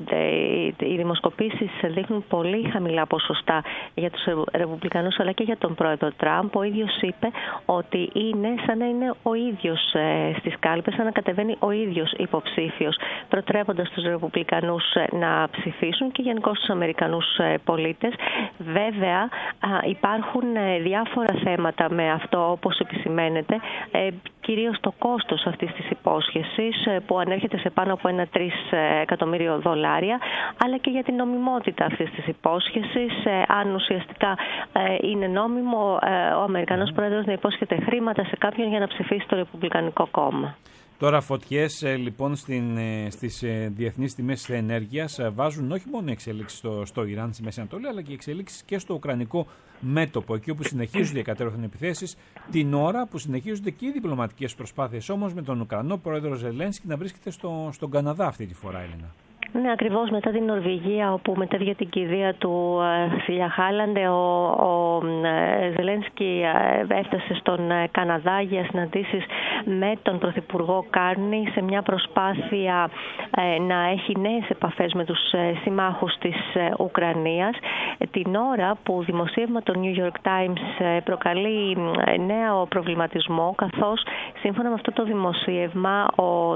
οι δημοσκοπήσεις δείχνουν πολύ χαμηλά ποσοστά για τους Ρεπουμπλικανούς αλλά και για τον πρόεδρο Τραμπ. Ο ίδιος είπε ότι είναι σαν να είναι ο ίδιος στις κάλπες, σαν να κατεβαίνει ο ίδιος υποψήφιος, προτρέποντας τους Ρεπουμπλικανούς να ψηφίσουν και γενικώς τους Αμερικανούς πολίτες. Βέβαια, υπάρχουν διάφορα θέματα με αυτό, όπως επισημαίνεται, κυρίως το κόστος αυτής της υπόσχεσης, που ανέρχεται σε πάνω από $1-3 εκατομμύριο, αλλά και για την νομιμότητα αυτής της υπόσχεσης. Αν ουσιαστικά είναι νόμιμο ο Αμερικανός πρόεδρος να υπόσχεται χρήματα σε κάποιον για να ψηφίσει το Ρεπουμπλικανικό κόμμα. Τώρα φωτιές λοιπόν στις διεθνείς τιμές ενέργειας βάζουν όχι μόνο εξελίξεις στο Ιράν, στη Μέση Ανατολή, αλλά και εξελίξεις και στο ουκρανικό μέτωπο, εκεί όπου συνεχίζονται οι κατέρωθεν επιθέσεις, την ώρα που συνεχίζονται και οι διπλωματικές προσπάθειες όμως με τον Ουκρανό πρόεδρο Ζελένσκι να βρίσκεται στον Καναδά αυτή τη φορά, Έλενα. Ναι, ακριβώς μετά την Νορβηγία, όπου μετέβγαινε την κηδεία του Σίλια Χάλαντε, ο Ζελένσκι έφτασε στον Καναδά για συναντήσεις με τον Πρωθυπουργό Κάρνι, σε μια προσπάθεια να έχει νέες επαφές με τους συμμάχους της Ουκρανίας, την ώρα που δημοσίευμα το New York Times προκαλεί νέο προβληματισμό, καθώς σύμφωνα με αυτό το δημοσίευμα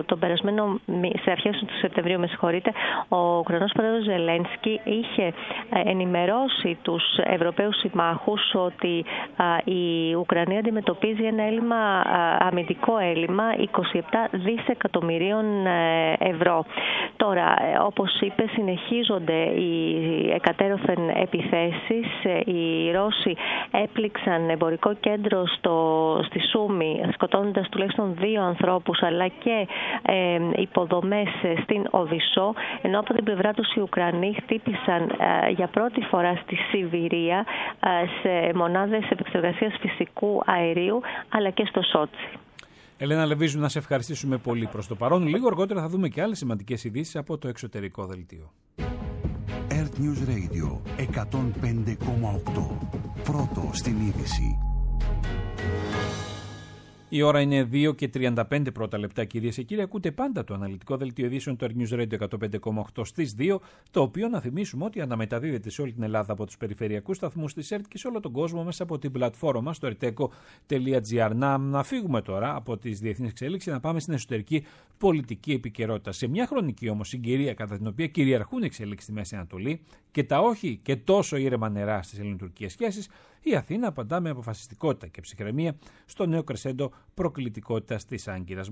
σε αρχές του Σεπτεμβρίου, ο Ουκρανός πρόεδρος Ζελένσκι είχε ενημερώσει τους Ευρωπαίους συμμάχους ότι η Ουκρανία αντιμετωπίζει ένα έλλειμμα αμυντικό συνολικό έλλειμμα 27 δισεκατομμυρίων ευρώ. Τώρα, όπως είπε, συνεχίζονται οι εκατέρωθεν επιθέσεις. Οι Ρώσοι έπληξαν εμπορικό κέντρο στη Σούμη, σκοτώνοντας τουλάχιστον 2 ανθρώπους, αλλά και υποδομές στην Οδυσσό, ενώ από την πλευρά τους οι Ουκρανοί χτύπησαν για πρώτη φορά στη Σιβηρία σε μονάδες επεξεργασίας φυσικού αερίου, αλλά και στο Σότσι. Ελένα Λεβίζου, να σε ευχαριστήσουμε πολύ προς το παρόν. Λίγο αργότερα θα δούμε και άλλες σημαντικές ειδήσεις από το εξωτερικό δελτίο. Earth News Radio 105,8. Πρώτο στην είδηση. Η ώρα είναι 2 και 35 πρώτα λεπτά, κυρίες και κύριοι. Ακούτε πάντα το αναλυτικό δελτίο ειδήσεων του Earth News Radio 105,8 στις 2, το οποίο να θυμίσουμε ότι αναμεταδίδεται σε όλη την Ελλάδα από τους περιφερειακούς σταθμούς της ΕΡΤ και σε όλο τον κόσμο μέσα από την πλατφόρμα μας στο erteco.gr. Να φύγουμε τώρα από τις διεθνείς εξέλιξεις, να πάμε στην εσωτερική πολιτική επικαιρότητα. Σε μια χρονική όμως συγκυρία κατά την οποία κυριαρχούν εξέλιξεις στη Μέση Ανατολή και τα όχι και τόσο ήρεμα νερά στις ελληνοτουρκικές σχέσεις, η Αθήνα απαντά με αποφασιστικότητα και ψυχραιμία στο νέο κρεσέντο προκλητικότητας της Άγκυρας.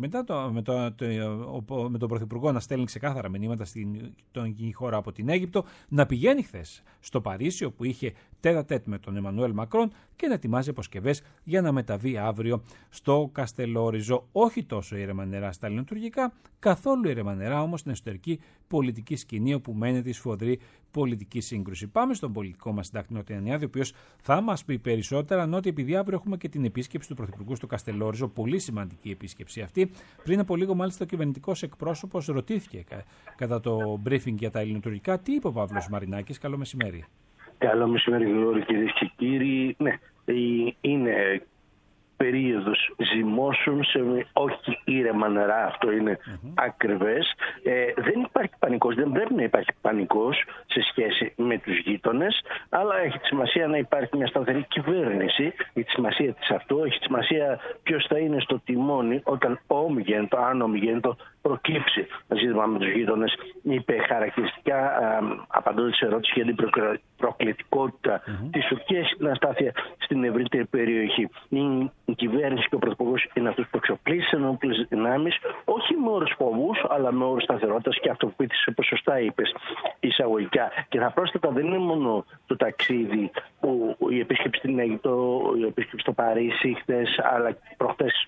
Με τον Πρωθυπουργό να στέλνει ξεκάθαρα μηνύματα στην χώρα από την Αίγυπτο, να πηγαίνει χθες στο Παρίσι, όπου είχε τέτα-τέτ με τον Εμμανουέλ Μακρόν, και να ετοιμάζει αποσκευές για να μεταβεί αύριο στο Καστελόριζο. Όχι τόσο ήρεμα νερά στα ελληνοτουρκικά, καθόλου ήρεμα νερά όμως στην εσωτερική πολιτική σκηνή, όπου μένεται η σφοδρή πολιτική σύγκρουση. Πάμε στον πολιτικό μας συντάκτη Νότια Νιάδη, ο οποίος θα μας πει περισσότερα, Νότι, επειδή αύριο έχουμε και την επίσκεψη του Πρωθυπουργού στο Καστελόριζο, πολύ σημαντική επίσκεψη αυτή. Πριν από λίγο, μάλιστα, ο κυβερνητικός εκπρόσωπος ρωτήθηκε κατά το briefing για τα ελληνοτουρκικά. Τι είπε ο Παύλος Μαρινάκης? Καλό μεσημέρι. Καλό μεσημέρι, κυρίες και κύριοι. Ναι, είναι περίοδος ζυμώσεων σε όχι ήρεμα νερά, αυτό είναι ακριβές. Δεν υπάρχει πανικός, δεν πρέπει να υπάρχει πανικός σε σχέση με τους γείτονες, αλλά έχει τη σημασία να υπάρχει μια σταθερή κυβέρνηση, έχει τη σημασία της αυτό, έχει τη σημασία ποιος θα είναι στο τιμόνι όταν αν ομιγέννητο προκύψει ένα ζήτημα με τους γείτονες. Είπε χαρακτηριστικά, απαντώντας σε ερώτηση για την προκλητικότητα της Τουρκίας, την αστάθεια στην ευρύτερη περιοχή. Η κυβέρνηση και ο Πρωθυπουργός είναι αυτός που εξοπλίζει τις ενόπλες δυνάμεις, όχι με όρους φοβούς, αλλά με όρους σταθερότητας και αυτοποίησης, όπως σωστά είπες εισαγωγικά. Και θα πρόσθετα, δεν είναι μόνο το ταξίδι, η επίσκεψη στην Αίγυπτο, η επίσκεψη στο Παρίσι χθες, αλλά προχθές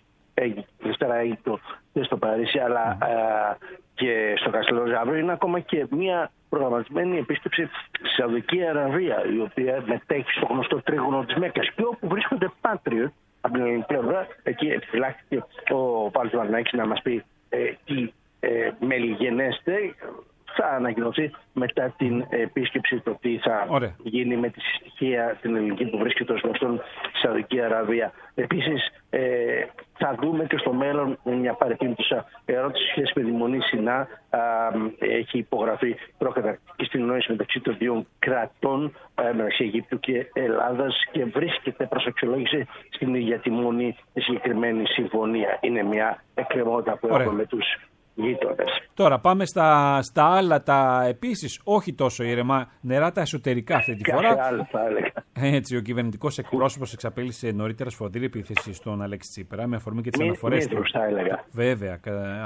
στο Παρίσι, αλλά και στο Καστελόριζο αύριο, είναι ακόμα και μια προγραμματισμένη επίσκεψη στη Σαουδική Αραβία, η οποία μετέχει στο γνωστό τρίγωνο της Μέκκας, και όπου βρίσκονται Patriot από την ελληνική πλευρά. Εκεί επιφυλάχθηκε ο Παύλος Μαρινάκης να μας πει τι μελιγενέστε. Θα ανακοινωθεί μετά την επίσκεψη το τι θα γίνει με τη συστοιχία την ελληνική που βρίσκεται ως γνωστόν στη Σαουδική Αραβία. Επίσης θα δούμε και στο μέλλον μια παρεπίμπτουσα ερώτηση σχέση με τη Μονή Σινά. Έχει υπογραφεί προκαταρκτική συνεννόηση μεταξύ των δύο κρατών, μεταξύ Αιγύπτου και Ελλάδας, και βρίσκεται προς αξιολόγηση στην ίδια τη Μονή η συγκεκριμένη συμφωνία. Είναι μια εκκρεμότητα που έχουμε με τους γείτονες. Τώρα πάμε στα άλλα, τα επίσης όχι τόσο ήρεμα νερά, τα εσωτερικά αυτή τη φορά. Άλλο θα έλεγα. Έτσι, ο κυβερνητικός εκπρόσωπος εξαπέλυσε νωρίτερα σφοδρή επίθεση στον Αλέξη Τσίπρα, με αφορμή και τις αναφορές του. Θα έλεγα. Βέβαια,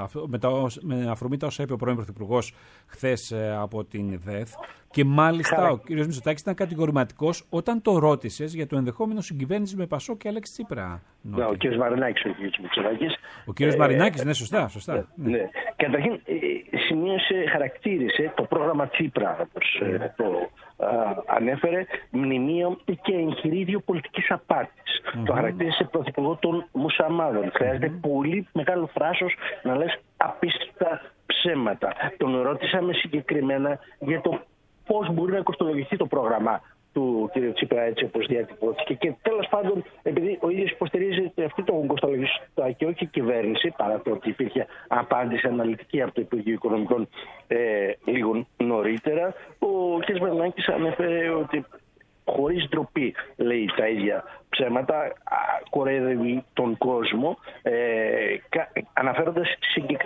με αφορμή τα όσα είπε ο πρώην Πρωθυπουργός χθες από την ΔΕΘ. Και μάλιστα ο κ. Μητσοτάκης ήταν κατηγορηματικός όταν το ρώτησες για το ενδεχόμενο συγκυβέρνηση με Πασόκ και Αλέξη Τσίπρα. Ναι, ο κ. Μαρινάκης, ο κ. Μητσοτάκης. Ο κ. Μαρινάκης, ναι, σωστά. Ναι. Καταρχήν, χαρακτήρισε το πρόγραμμα Τσίπρα, όπως το ανέφερε, μνημείο και εγχειρίδιο πολιτικής απάτης. Το χαρακτήρισε πρωθυπουργό των μουσαμάδων. Χρειάζεται πολύ μεγάλο θράσος να λες απίστευτα ψέματα. Τον ρώτησαμε συγκεκριμένα για το πώς μπορεί να κοστολογηθεί το πρόγραμμα του κ. Τσίπρα, έτσι όπως διατυπώθηκε. Και τέλος πάντων, επειδή ο ίδιος υποστηρίζει αυτό το κοστολογιστά και όχι η κυβέρνηση, παρά το ότι υπήρχε απάντηση αναλυτική από το Υπουργείο Οικονομικών λίγο νωρίτερα, ο κ. Μαρινάκης ανέφερε ότι χωρίς ντροπή λέει τα ίδια ψέματα, κορέδευε τον κόσμο, αναφέροντας συγκεκριμένα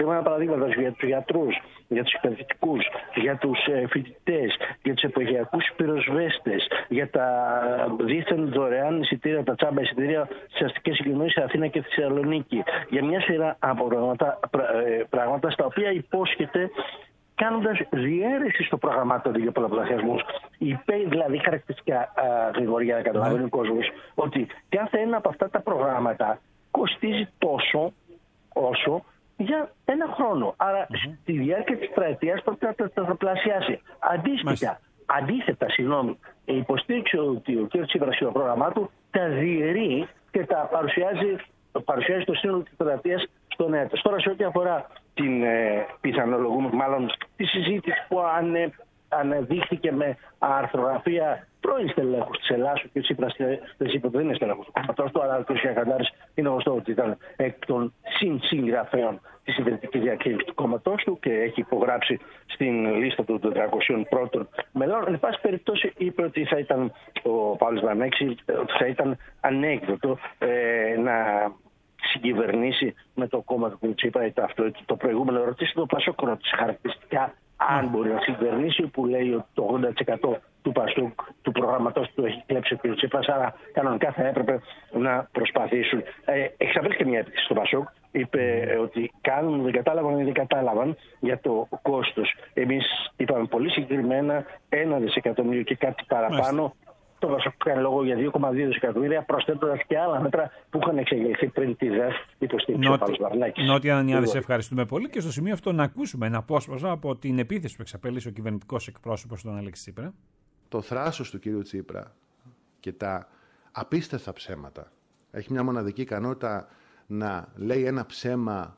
συγκεκριμένα παραδείγματα για τους γιατρούς, για τους εκπαιδευτικούς, για τους φοιτητές, για τους επαγγελματικούς πυροσβέστες, για τα δίθεν δωρεάν εισιτήρια, τα τσάμπα εισιτήρια στις αστικές συγκοινωνίες σε Αθήνα και Θεσσαλονίκη. Για μια σειρά από πράγματα στα οποία υπόσχεται, κάνοντας διαίρεση στο προγραμμάτιο για πολλαπλασιασμούς. Δηλαδή χαρακτηριστικά, Γρηγορία, καταλαβαίνει ο κόσμος, ότι κάθε ένα από αυτά τα προγράμματα κοστίζει τόσο όσο για ένα χρόνο. Άρα στη διάρκεια της τετραετίας πρέπει να τα τετραπλασιάσει. Αντίθετα, η υποστήριξη ότι ο κ. Τσίπρας και το πρόγραμμά του τα διαιρεί και τα παρουσιάζει το σύνολο της τετραετίας στον έτος. Τώρα, σε ό,τι αφορά την μάλλον τη συζήτηση που αναδείχθηκε με αρθρογραφία πρώην στελέχους της Ελλάδας, ο κ. Τσίπρας είπε ότι δεν είναι στελέχος του κόμματος του, αλλά ο κ. Χαντάρης είναι γνωστό ότι ήταν εκ των συγγραφέων της ιδρυτικής διακήρυξης του κόμματος του και έχει υπογράψει στην λίστα των 401 μελών. Εν πάση περιπτώσει, είπε ότι θα ήταν ο Παύλος Βανέκης, ότι θα ήταν ανέκδοτο να συγκυβερνήσει με το κόμμα του κ. Τσίπρα ή το προηγούμενο. Ρωτήστε το Πασόκ χαρακτηριστικά αν μπορεί να συγκυβερνήσει, που λέει ότι το 80% του Πασόκ, του προγραμματός του έχει κλέψει ο κ. Τσίπρας, άρα κανονικά θα έπρεπε να προσπαθήσουν. Εξαπέλυσε και μια επίθεση στο Πασόκ. Είπε ότι κάνουν, δεν κατάλαβαν για το κόστος. Εμείς είπαμε πολύ συγκεκριμένα 1 δισεκατομμύριο και κάτι παραπάνω. Το Πασόκ κάνει λόγο για 2,2 δισεκατομμύρια, προσθέτοντας και άλλα μέτρα που είχαν εξεγερθεί πριν τη ΔΕΘ υποστήριξη ο Παύλος Βαρνάκης. Νότια Ανιάδη, σε ευχαριστούμε πολύ και στο σημείο αυτό να ακούσουμε ένα απόσπασμα από την επίθεση που εξαπέλυσε ο κυβερνητικός εκπρόσωπος τον Αλέξη Τσίπρα. Το θράσος του κύριου Τσίπρα και τα απίστευτα ψέματα. Έχει μια μοναδική ικανότητα να λέει ένα ψέμα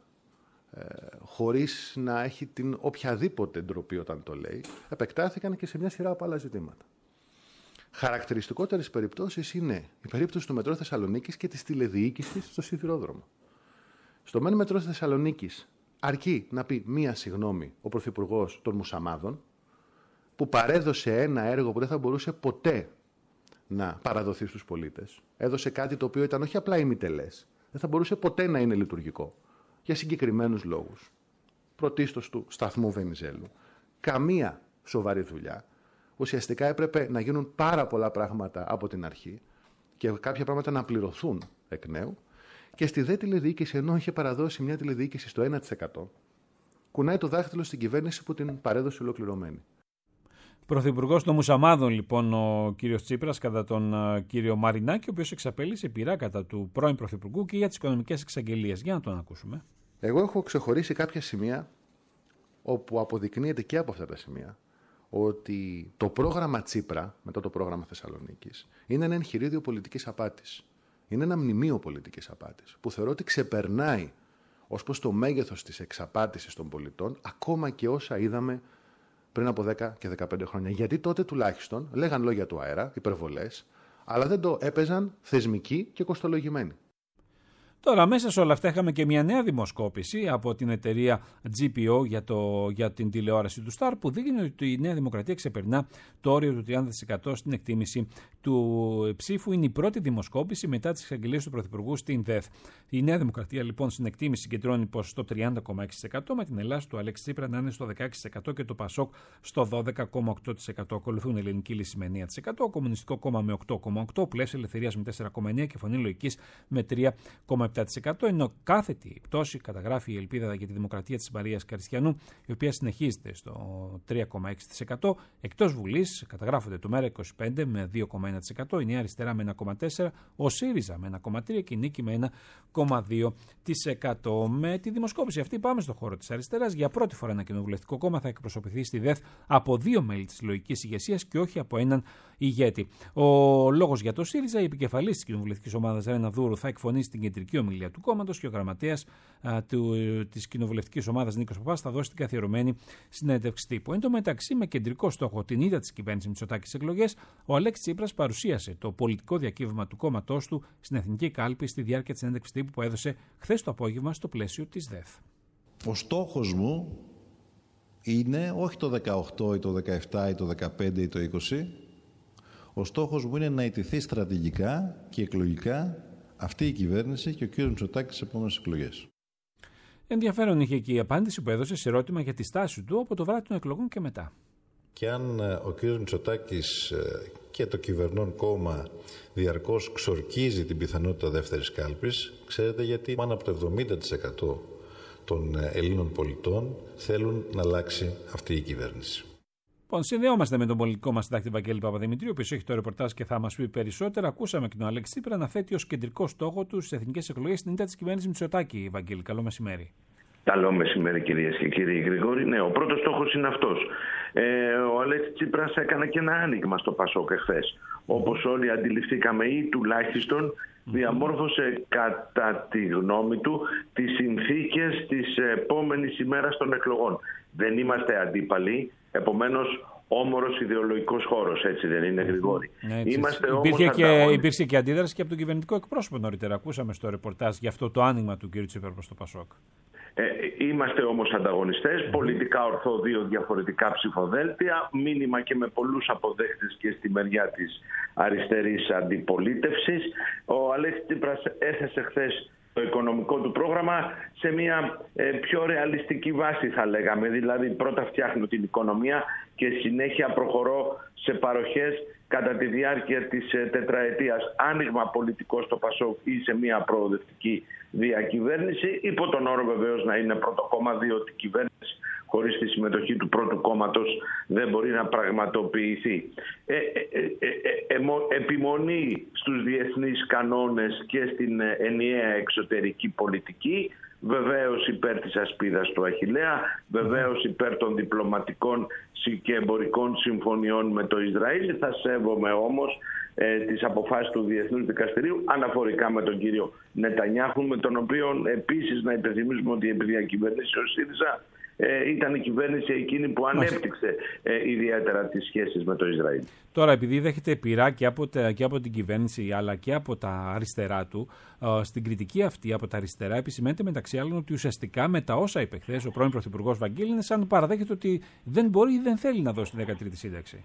χωρίς να έχει την οποιαδήποτε ντροπή όταν το λέει. Επεκτάθηκαν και σε μια σειρά από άλλα ζητήματα. Χαρακτηριστικότερες περιπτώσεις είναι η περίπτωση του Μετρό Θεσσαλονίκης και της τηλεδιοίκησης στο σιδηρόδρομο. Στο ΜΕΝ Μετρό Θεσσαλονίκης αρκεί να πει μία συγγνώμη ο Πρωθυπουργός των Μουσαμάδων, που παρέδωσε ένα έργο που δεν θα μπορούσε ποτέ να παραδοθεί στους πολίτες. Έδωσε κάτι το οποίο ήταν όχι απλά ημιτελές, δεν θα μπορούσε ποτέ να είναι λειτουργικό, για συγκεκριμένους λόγους. Πρωτίστως του σταθμού Βενιζέλου. Καμία σοβαρή δουλειά. Ουσιαστικά έπρεπε να γίνουν πάρα πολλά πράγματα από την αρχή και κάποια πράγματα να πληρωθούν εκ νέου. Και στη ΔΕ τηλεδιοίκηση, ενώ είχε παραδώσει μια τηλεδιοίκηση στο 1%, κουνάει το δάχτυλο στην κυβέρνηση που την παρέδωσε ολοκληρωμένη. Πρωθυπουργός των Μουσαμάδων, λοιπόν, ο κύριος Τσίπρας, κατά τον κύριο Μαρινάκη, ο οποίος εξαπέλυσε πειρά κατά του πρώην Πρωθυπουργού και για τις οικονομικές εξαγγελίες. Για να τον ακούσουμε. Εγώ έχω ξεχωρίσει κάποια σημεία όπου αποδεικνύεται και από αυτά τα σημεία ότι το πρόγραμμα Τσίπρα, μετά το πρόγραμμα Θεσσαλονίκης, είναι ένα εγχειρίδιο πολιτικής απάτης. Είναι ένα μνημείο πολιτικής απάτης, που θεωρώ ότι ξεπερνάει ως προς το μέγεθος της εξαπάτησης των πολιτών, ακόμα και όσα είδαμε πριν από 10 και 15 χρόνια. Γιατί τότε τουλάχιστον λέγαν λόγια του αέρα, υπερβολές, αλλά δεν το έπαιζαν θεσμικοί και κοστολογημένοι. Τώρα, μέσα σε όλα αυτά είχαμε και μια νέα δημοσκόπηση από την εταιρεία GPO για την τηλεόραση του Star, που δείχνει ότι η Νέα Δημοκρατία ξεπερνά το όριο του 30% στην εκτίμηση του ψήφου. Είναι η πρώτη δημοσκόπηση μετά τις εξαγγελίες του Πρωθυπουργού στην ΔΕΘ. Η Νέα Δημοκρατία, λοιπόν, στην εκτίμηση συγκεντρώνει ποσοστό 30,6%, με την Ελλάδα του Αλέξη Τσίπρα να είναι στο 16% και το Πασόκ στο 12,8%. Ακολουθούν Ελληνική Λύση με 9%, Κομμουνιστικό Κόμμα με 8,8%, Πλεύση Ελευθερίας με 4,9% και Φωνή Λογικής με 3,7%. Ενώ κάθετη η πτώση καταγράφει η Ελπίδα για τη Δημοκρατία της Μαρίας Καριστιανού, η οποία συνεχίζεται στο 3,6%. Εκτός Βουλής καταγράφονται το ΜΕΡΑ25 με 2,1%, η Νέα Αριστερά με 1,4%, ο ΣΥΡΙΖΑ με 1,3% και η Νίκη με 1,2%. Με τη δημοσκόπηση αυτή πάμε στον χώρο της αριστεράς. Για πρώτη φορά ένα κοινοβουλευτικό κόμμα θα εκπροσωπηθεί στη ΔΕΘ από 2 μέλη της συλλογικής ηγεσίας και όχι από έναν ηγέτη. Ο λόγος για το ΣΥΡΙΖΑ, η επικεφαλής της κοινοβουλευτικής ομάδας Ρένα Δούρου θα εκφωνήσει την κεντρική ομιλία του κόμματος και ο γραμματέας της κοινοβουλευτικής ομάδας Νίκος Παπάς θα δώσει την καθιερωμένη συνέντευξη τύπου. Εν τω μεταξύ, με κεντρικό στόχο την ήττα της κυβέρνησης Μητσοτάκη στις εκλογές, ο Αλέξης Τσίπρας παρουσίασε το πολιτικό διακύβευμα του κόμματός του στην Εθνική Κάλπη στη διάρκεια της συνέντευξης τύπου που έδωσε χθες το απόγευμα στο πλαίσιο της ΔΕΘ. Ο στόχος μου είναι όχι το 18 ή το 17 ή το 15 ή το 20. Ο στόχος μου είναι να ιτηθεί στρατηγικά και εκλογικά αυτή η κυβέρνηση και ο κύριος Μητσοτάκης στις επόμενες εκλογές. Ενδιαφέρον είχε και η απάντηση που έδωσε σε ερώτημα για τη στάση του από το βράδυ των εκλογών και μετά. Και αν ο κ. Μητσοτάκης και το κυβερνών κόμμα διαρκώς ξορκίζει την πιθανότητα δεύτερης κάλπης, ξέρετε γιατί πάνω από το 70% των Ελλήνων πολιτών θέλουν να αλλάξει αυτή η κυβέρνηση. Λοιπόν, συνδεόμαστε με τον πολιτικό μας συντάκτη Βαγγέλη Παπαδημητρίου, ο οποίος έχει το ρεπορτάζ και θα μας πει περισσότερα. Ακούσαμε και τον Αλέξη Τσίπρα να θέτει ως κεντρικό στόχο του στις εθνικές εκλογές την ήττα της κυβέρνησης Μητσοτάκη. Βαγγέλη, καλό μεσημέρι. Καλό μεσημέρι, κυρίες και κύριοι. Γρηγόρη, ναι, ο πρώτος στόχος είναι αυτός. Ο Αλέξης Τσίπρας έκανε και ένα άνοιγμα στο Πασόκ εχθές. Όπως όλοι αντιληφθήκαμε, ή τουλάχιστον διαμόρφωσε κατά τη γνώμη του τις συνθήκες της επόμενης ημέρας των εκλογών. Δεν είμαστε αντίπαλοι, επομένως όμορος ιδεολογικός χώρος, έτσι δεν είναι, Γρηγόρη? Υπήρξε και αντίδραση και από τον κυβερνητικό εκπρόσωπο νωρίτερα. Ακούσαμε στο ρεπορτάζ για αυτό το άνοιγμα του κ. Τσίπρα προς το Πασόκ. Είμαστε όμως ανταγωνιστές, πολιτικά ορθό, δύο διαφορετικά ψηφοδέλτια, μήνυμα και με πολλούς αποδέχτες και στη μεριά της αριστερής αντιπολίτευσης. Ο Αλέξης Τσίπρας έθεσε χθες το οικονομικό του πρόγραμμα σε μια πιο ρεαλιστική βάση, θα λέγαμε. Δηλαδή πρώτα φτιάχνω την οικονομία και συνέχεια προχωρώ σε παροχές κατά τη διάρκεια της τετραετίας. Άνοιγμα πολιτικό στο Πασόκ ή σε μια προοδευτική διακυβέρνηση, υπό τον όρο βεβαίως να είναι πρώτο κόμμα, διότι η κυβέρνηση χωρίς τη συμμετοχή του πρώτου κόμματος δεν μπορεί να πραγματοποιηθεί. Επιμονή στους διεθνείς κανόνες και στην ενιαία εξωτερική πολιτική, βεβαίως υπέρ της ασπίδας του Αχιλλέα, βεβαίως υπέρ των διπλωματικών και εμπορικών συμφωνιών με το Ισραήλ. Θα σέβομαι όμως τις αποφάσεις του Διεθνούς Δικαστηρίου αναφορικά με τον κύριο Νετανιάχου, με τον οποίο επίσης να υπενθυμίσουμε ότι επί διακυβέρνηση ο ΣΥΡΙΖΑ ήταν η κυβέρνηση εκείνη που ανέπτυξε ιδιαίτερα τις σχέσεις με το Ισραήλ. Τώρα, επειδή δέχεται πειρά και από την κυβέρνηση αλλά και από τα αριστερά του, στην κριτική αυτή από τα αριστερά επισημαίνεται μεταξύ άλλων ότι ουσιαστικά με τα όσα είπε χθες ο πρώην Πρωθυπουργός Βαγγέλη είναι σαν να παραδέχεται ότι δεν μπορεί ή δεν θέλει να δώσει την 13η σύνταξη.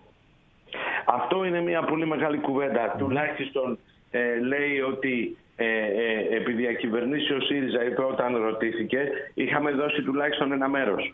Αυτό είναι μια πολύ μεγάλη κουβέντα. Τουλάχιστον λέει ότι επί διακυβερνήσει ο ΣΥΡΙΖΑ, είπε όταν ρωτήθηκε, είχαμε δώσει τουλάχιστον ένα μέρος.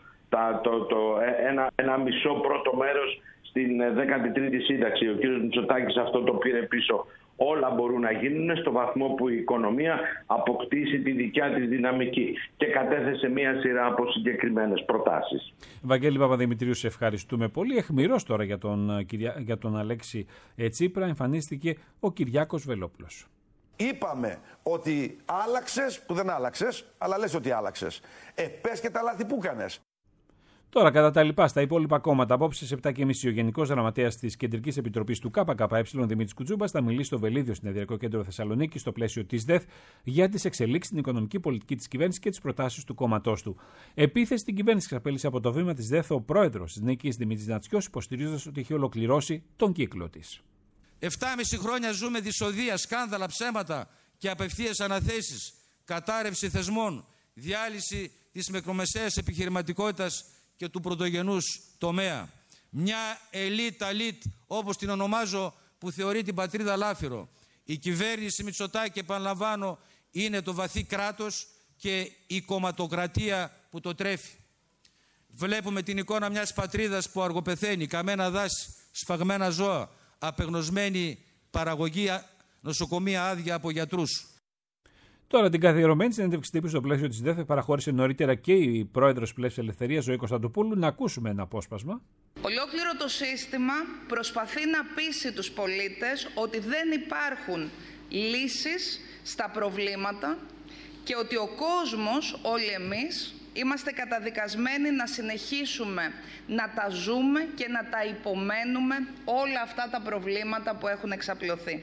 Ένα μισό πρώτο μέρος στην 13η σύνταξη. Ο κ. Μητσοτάκης αυτό το πήρε πίσω. Όλα μπορούν να γίνουν στο βαθμό που η οικονομία αποκτήσει τη δικιά της δυναμική, και κατέθεσε μία σειρά από συγκεκριμένες προτάσεις. Βαγγέλη Παπαδημητρίου, σε ευχαριστούμε πολύ. Αιχμηρός τώρα για τον Αλέξη Τσίπρα εμφανίστηκε ο Κυριάκος Βελόπουλος. Είπαμε ότι άλλαξες που δεν άλλαξες, αλλά λες ότι άλλαξες. Πες και τα λάθη που έκανες. Τώρα, κατά τα λοιπά, στα υπόλοιπα κόμματα, απόψε σε 7.30 ο Γενικός Γραμματέας της Κεντρικής Επιτροπής του ΚΚΕ, Δημήτρης Κουτσούμπας, θα μιλήσει στο Βελίδιο Συνεδριακό Κέντρο Θεσσαλονίκη, στο πλαίσιο της ΔΕΘ, για τις εξελίξεις στην οικονομική πολιτική της κυβέρνησης και τις προτάσεις του κόμματός του. Επίθεση στην κυβέρνηση εξαπέλυσε από το βήμα της ΔΕΘ ο πρόεδρος της Νίκης, Δημήτρης Νατσιός, υποστηρίζοντας ότι έχει ολοκληρώσει τον κύκλο της. 7,5 χρόνια ζούμε δυσοδεία, σκάνδαλα, ψέματα και απευθείας αναθέσεις, κατάρρευση θεσμών, διάλυση της μικρομεσαίας επιχειρηματικότητας και του πρωτογενούς τομέα. Μια ελίτ, όπως την ονομάζω, που θεωρεί την πατρίδα λάφυρο. Η κυβέρνηση Μητσοτάκη, επαναλαμβάνω, είναι το βαθύ κράτος και η κομματοκρατία που το τρέφει. Βλέπουμε την εικόνα μιας πατρίδας που αργοπεθαίνει, καμένα δάση, σφαγμένα ζώα, απεγνωσμένη παραγωγή, νοσοκομεία άδεια από γιατρούς. Τώρα, την καθιερωμένη συνέντευξη τύπου στο πλαίσιο της ΔΕΘ παραχώρησε νωρίτερα και η πρόεδρος Πλεύσης Ελευθερίας, Ζωή Κωνσταντοπούλου. Να ακούσουμε ένα απόσπασμα. Ολόκληρο το σύστημα προσπαθεί να πείσει τους πολίτες ότι δεν υπάρχουν λύσεις στα προβλήματα και ότι ο κόσμος, όλοι εμείς, είμαστε καταδικασμένοι να συνεχίσουμε να τα ζούμε και να τα υπομένουμε όλα αυτά τα προβλήματα που έχουν εξαπλωθεί.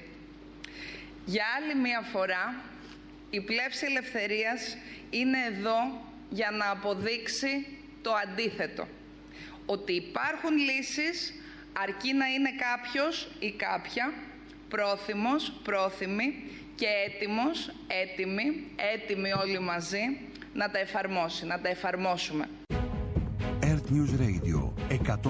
Για άλλη μία φορά, η Πλεύση Ελευθερίας είναι εδώ για να αποδείξει το αντίθετο. Ότι υπάρχουν λύσεις, αρκεί να είναι κάποιος ή κάποια πρόθυμος, πρόθυμη και έτοιμοι όλοι μαζί να τα εφαρμόσει, να τα εφαρμόσουμε. Earth News Radio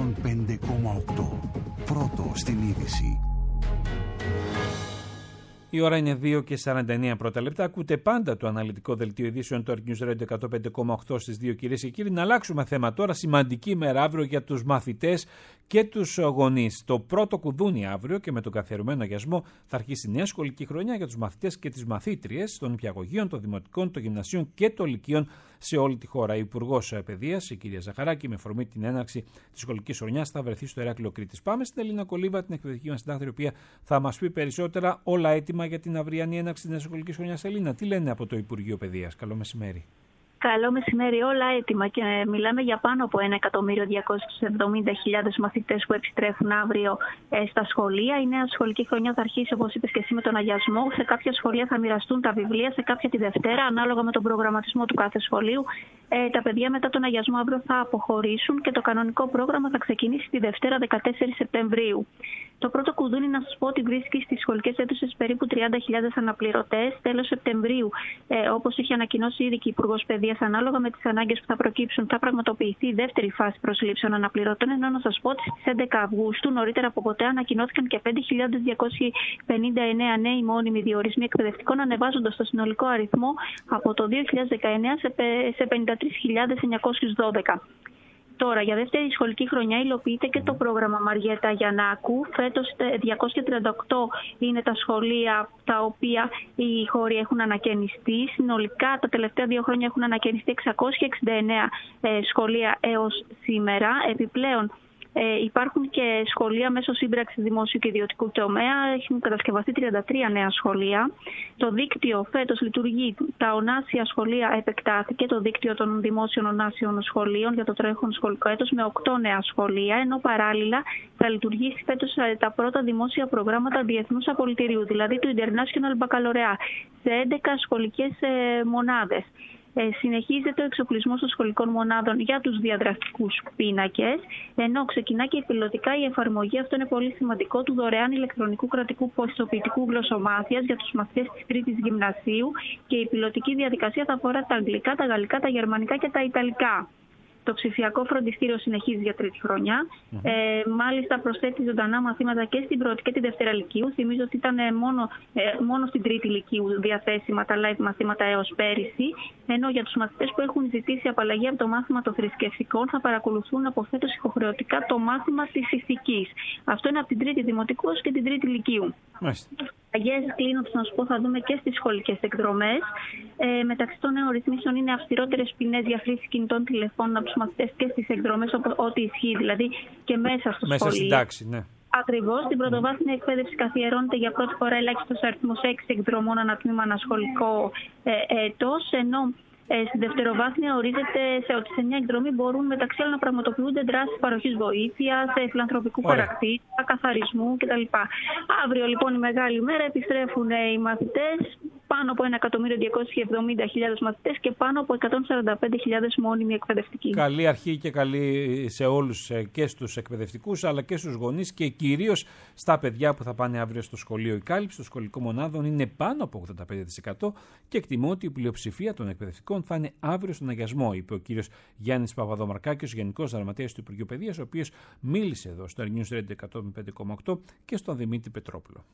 105,8. Πρώτο στην είδηση. Η ώρα είναι 2:49 πρώτα λεπτά. Ακούτε πάντα το αναλυτικό δελτίο ειδήσεων του Earth News Radio 105,8 στις 2, κυρίες και κύριοι. Να αλλάξουμε θέμα τώρα. Σημαντική ημέρα αύριο για τους μαθητές και τους γονείς. Το πρώτο κουδούνι αύριο και με τον καθιερωμένο αγιασμό θα αρχίσει η νέα σχολική χρονιά για τους μαθητές και τις μαθήτριες των νηπιαγωγείων, των δημοτικών, των γυμνασίων και των λυκείων σε όλη τη χώρα. Η Υπουργός Παιδείας, η κυρία Ζαχαράκη, με αφορμή την έναρξη της σχολικής χρονιάς, θα βρεθεί στο Ηράκλειο Κρήτης. Πάμε στην Ελίνα Κολίβα, την εκπαιδευτική μας συντάκτρια, η οποία θα μας πει περισσότερα. Όλα έτοιμα για την αυριανή έναρξη της νέας σχολικής χρονιάς. Ελίνα, τι λένε από το Υπουργείο Παιδείας? Καλό μεσημέρι. Καλό μεσημέρι, όλα έτοιμα και μιλάμε για πάνω από 1.270.000 μαθητές που επιστρέφουν αύριο στα σχολεία. Η νέα σχολική χρονιά θα αρχίσει, όπως είπες και εσύ, με τον αγιασμό. Σε κάποια σχολεία θα μοιραστούν τα βιβλία, σε κάποια τη Δευτέρα, ανάλογα με τον προγραμματισμό του κάθε σχολείου. Τα παιδιά μετά τον αγιασμό αύριο θα αποχωρήσουν και το κανονικό πρόγραμμα θα ξεκινήσει τη Δευτέρα 14 Σεπτεμβρίου. Το πρώτο κουδούνι, να σας πω ότι βρίσκει στις σχολικές αίθουσες περίπου 30.000 αναπληρωτές. Τέλος Σεπτεμβρίου, όπως είχε ανακοινώσει ήδη και η Υπουργός Παιδείας, ανάλογα με τις ανάγκες που θα προκύψουν, θα πραγματοποιηθεί η δεύτερη φάση προσλήψεων αναπληρωτών. Ενώ να σας πω ότι στις 11 Αυγούστου, νωρίτερα από ποτέ, ανακοινώθηκαν και 5.259 νέοι μόνιμοι διορισμοί εκπαιδευτικών, ανεβάζοντας το συνολικό αριθμό από το 2019 σε 53.912. Τώρα, για δεύτερη σχολική χρονιά υλοποιείται και το πρόγραμμα Μαριέτα Γιαννάκου. Φέτος 238 είναι τα σχολεία τα οποία οι χώροι έχουν ανακαινιστεί. Συνολικά τα τελευταία 2 χρόνια έχουν ανακαινιστεί 669 σχολεία έως σήμερα. Επιπλέον, υπάρχουν και σχολεία μέσω σύμπραξης δημόσιου και ιδιωτικού τομέα. Έχουν κατασκευαστεί 33 νέα σχολεία. Το δίκτυο φέτος λειτουργεί. Τα ονάσια σχολεία επεκτάθηκε, το δίκτυο των δημόσιων ονάσιων σχολείων για το τρέχον σχολικό έτος, με 8 νέα σχολεία. Ενώ παράλληλα θα λειτουργήσει φέτος τα πρώτα δημόσια προγράμματα διεθνούς απολυτηρίου, δηλαδή του International Baccalaureate, σε 11 σχολικές μονάδες. Συνεχίζεται ο εξοπλισμός των σχολικών μονάδων για τους διαδραστικούς πίνακες, ενώ ξεκινά και πιλωτικά η εφαρμογή, αυτό είναι πολύ σημαντικό, του δωρεάν ηλεκτρονικού κρατικού πιστοποιητικού γλωσσομάθειας για τους μαθητές της Τρίτης Γυμνασίου, και η πιλωτική διαδικασία θα αφορά τα αγγλικά, τα γαλλικά, τα γερμανικά και τα ιταλικά. Το ψηφιακό φροντιστήριο συνεχίζει για τρίτη χρονιά. Μάλιστα προσθέτει ζωντανά μαθήματα και στην πρώτη και τη Δευτέρα Λυκείου. Θυμίζω ότι ήταν μόνο στην Τρίτη Λυκείου διαθέσιμα τα live μαθήματα έως πέρυσι. Ενώ για τους μαθητές που έχουν ζητήσει απαλλαγή από το μάθημα των θρησκευτικών θα παρακολουθούν από φέτος υποχρεωτικά το μάθημα της ηθικής. Αυτό είναι από την Τρίτη Δημοτικού ως και την Τρίτη Λυκείου. Αλλαγές, κλείνοντας να σου πω, θα δούμε και στις σχολικές εκδρομές. Μεταξύ των νέων ρυθμίσεων είναι αυστηρότερες ποινές για χρήση κινητών τηλεφώνων από τους μαθητές και στις εκδρομές, ό,τι ισχύει δηλαδή και μέσα στο σχολείο. Μέσα στην τάξη, ναι. Ακριβώς. Στην πρωτοβάθμια εκπαίδευση καθιερώνεται για πρώτη φορά ελάχιστος αριθμός 6 εκδρομών ανά τμήμα ανά σχολικό έτος, ενώ στη δευτεροβάθμια ορίζεται ότι σε μια εκδρομή μπορούν μεταξύ άλλων να πραγματοποιούνται δράσεις παροχής βοήθειας, φιλανθρωπικού χαρακτήρα, καθαρισμού κτλ. Αύριο λοιπόν η μεγάλη μέρα, επιστρέφουν οι μαθητές, πάνω από 1.270.000 μαθητές και πάνω από 145.000 μόνιμοι εκπαιδευτικοί. Καλή αρχή και καλή σε όλους, και στους εκπαιδευτικούς αλλά και στους γονείς και κυρίως στα παιδιά που θα πάνε αύριο στο σχολείο. Η κάλυψη των σχολικών μονάδων είναι πάνω από 85% και εκτιμώ ότι η πλειοψηφία των εκπαιδευτικών θα είναι αύριο στον αγιασμό, είπε ο κύριος Γιάννης Παπαδομαρκάκης, Γενικός Γραμματέας του Υπουργείου Παιδείας, ο οποίος μίλησε εδώ στο Earth News Radio 105,8 και στον Δημήτρη Πετρόπουλο.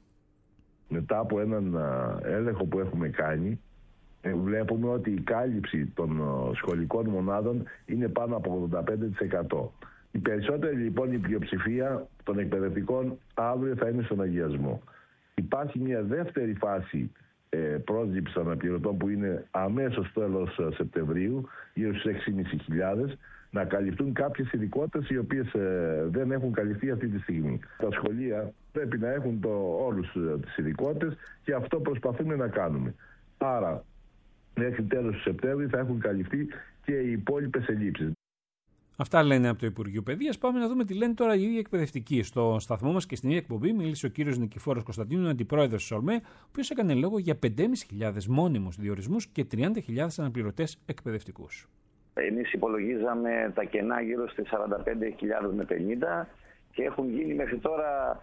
Μετά από έναν έλεγχο που έχουμε κάνει, βλέπουμε ότι η κάλυψη των σχολικών μονάδων είναι πάνω από 85%. Οι περισσότεροι λοιπόν, η πλειοψηφία των εκπαιδευτικών αύριο θα είναι στον αγιασμό. Υπάρχει μια δεύτερη φάση πρόσληψης αναπληρωτών που είναι αμέσως τέλος Σεπτεμβρίου, γύρω στους 6.500, να καλυφθούν κάποιες ειδικότητες οι οποίες δεν έχουν καλυφθεί αυτή τη στιγμή. Τα σχολεία πρέπει να έχουν όλους τις ειδικότητες και αυτό προσπαθούμε να κάνουμε. Άρα, μέχρι τέλος του Σεπτέμβρη θα έχουν καλυφθεί και οι υπόλοιπες ελλείψεις. Αυτά λένε από το Υπουργείο Παιδείας. Πάμε να δούμε τι λένε τώρα οι ίδιοι εκπαιδευτικοί. Στο σταθμό μας και στην ίδια εκπομπή μίλησε ο κύριος Νικηφόρος Κωνσταντίνου, αντιπρόεδρος της ΟΡΜΕ, ο οποίος έκανε λόγο για 5.500 μόνιμους διορισμούς και 30.000 αναπληρωτές εκπαιδευτικούς. Εμείς υπολογίζαμε τα κενά γύρω στις 45.000 με 50 και έχουν γίνει μέχρι τώρα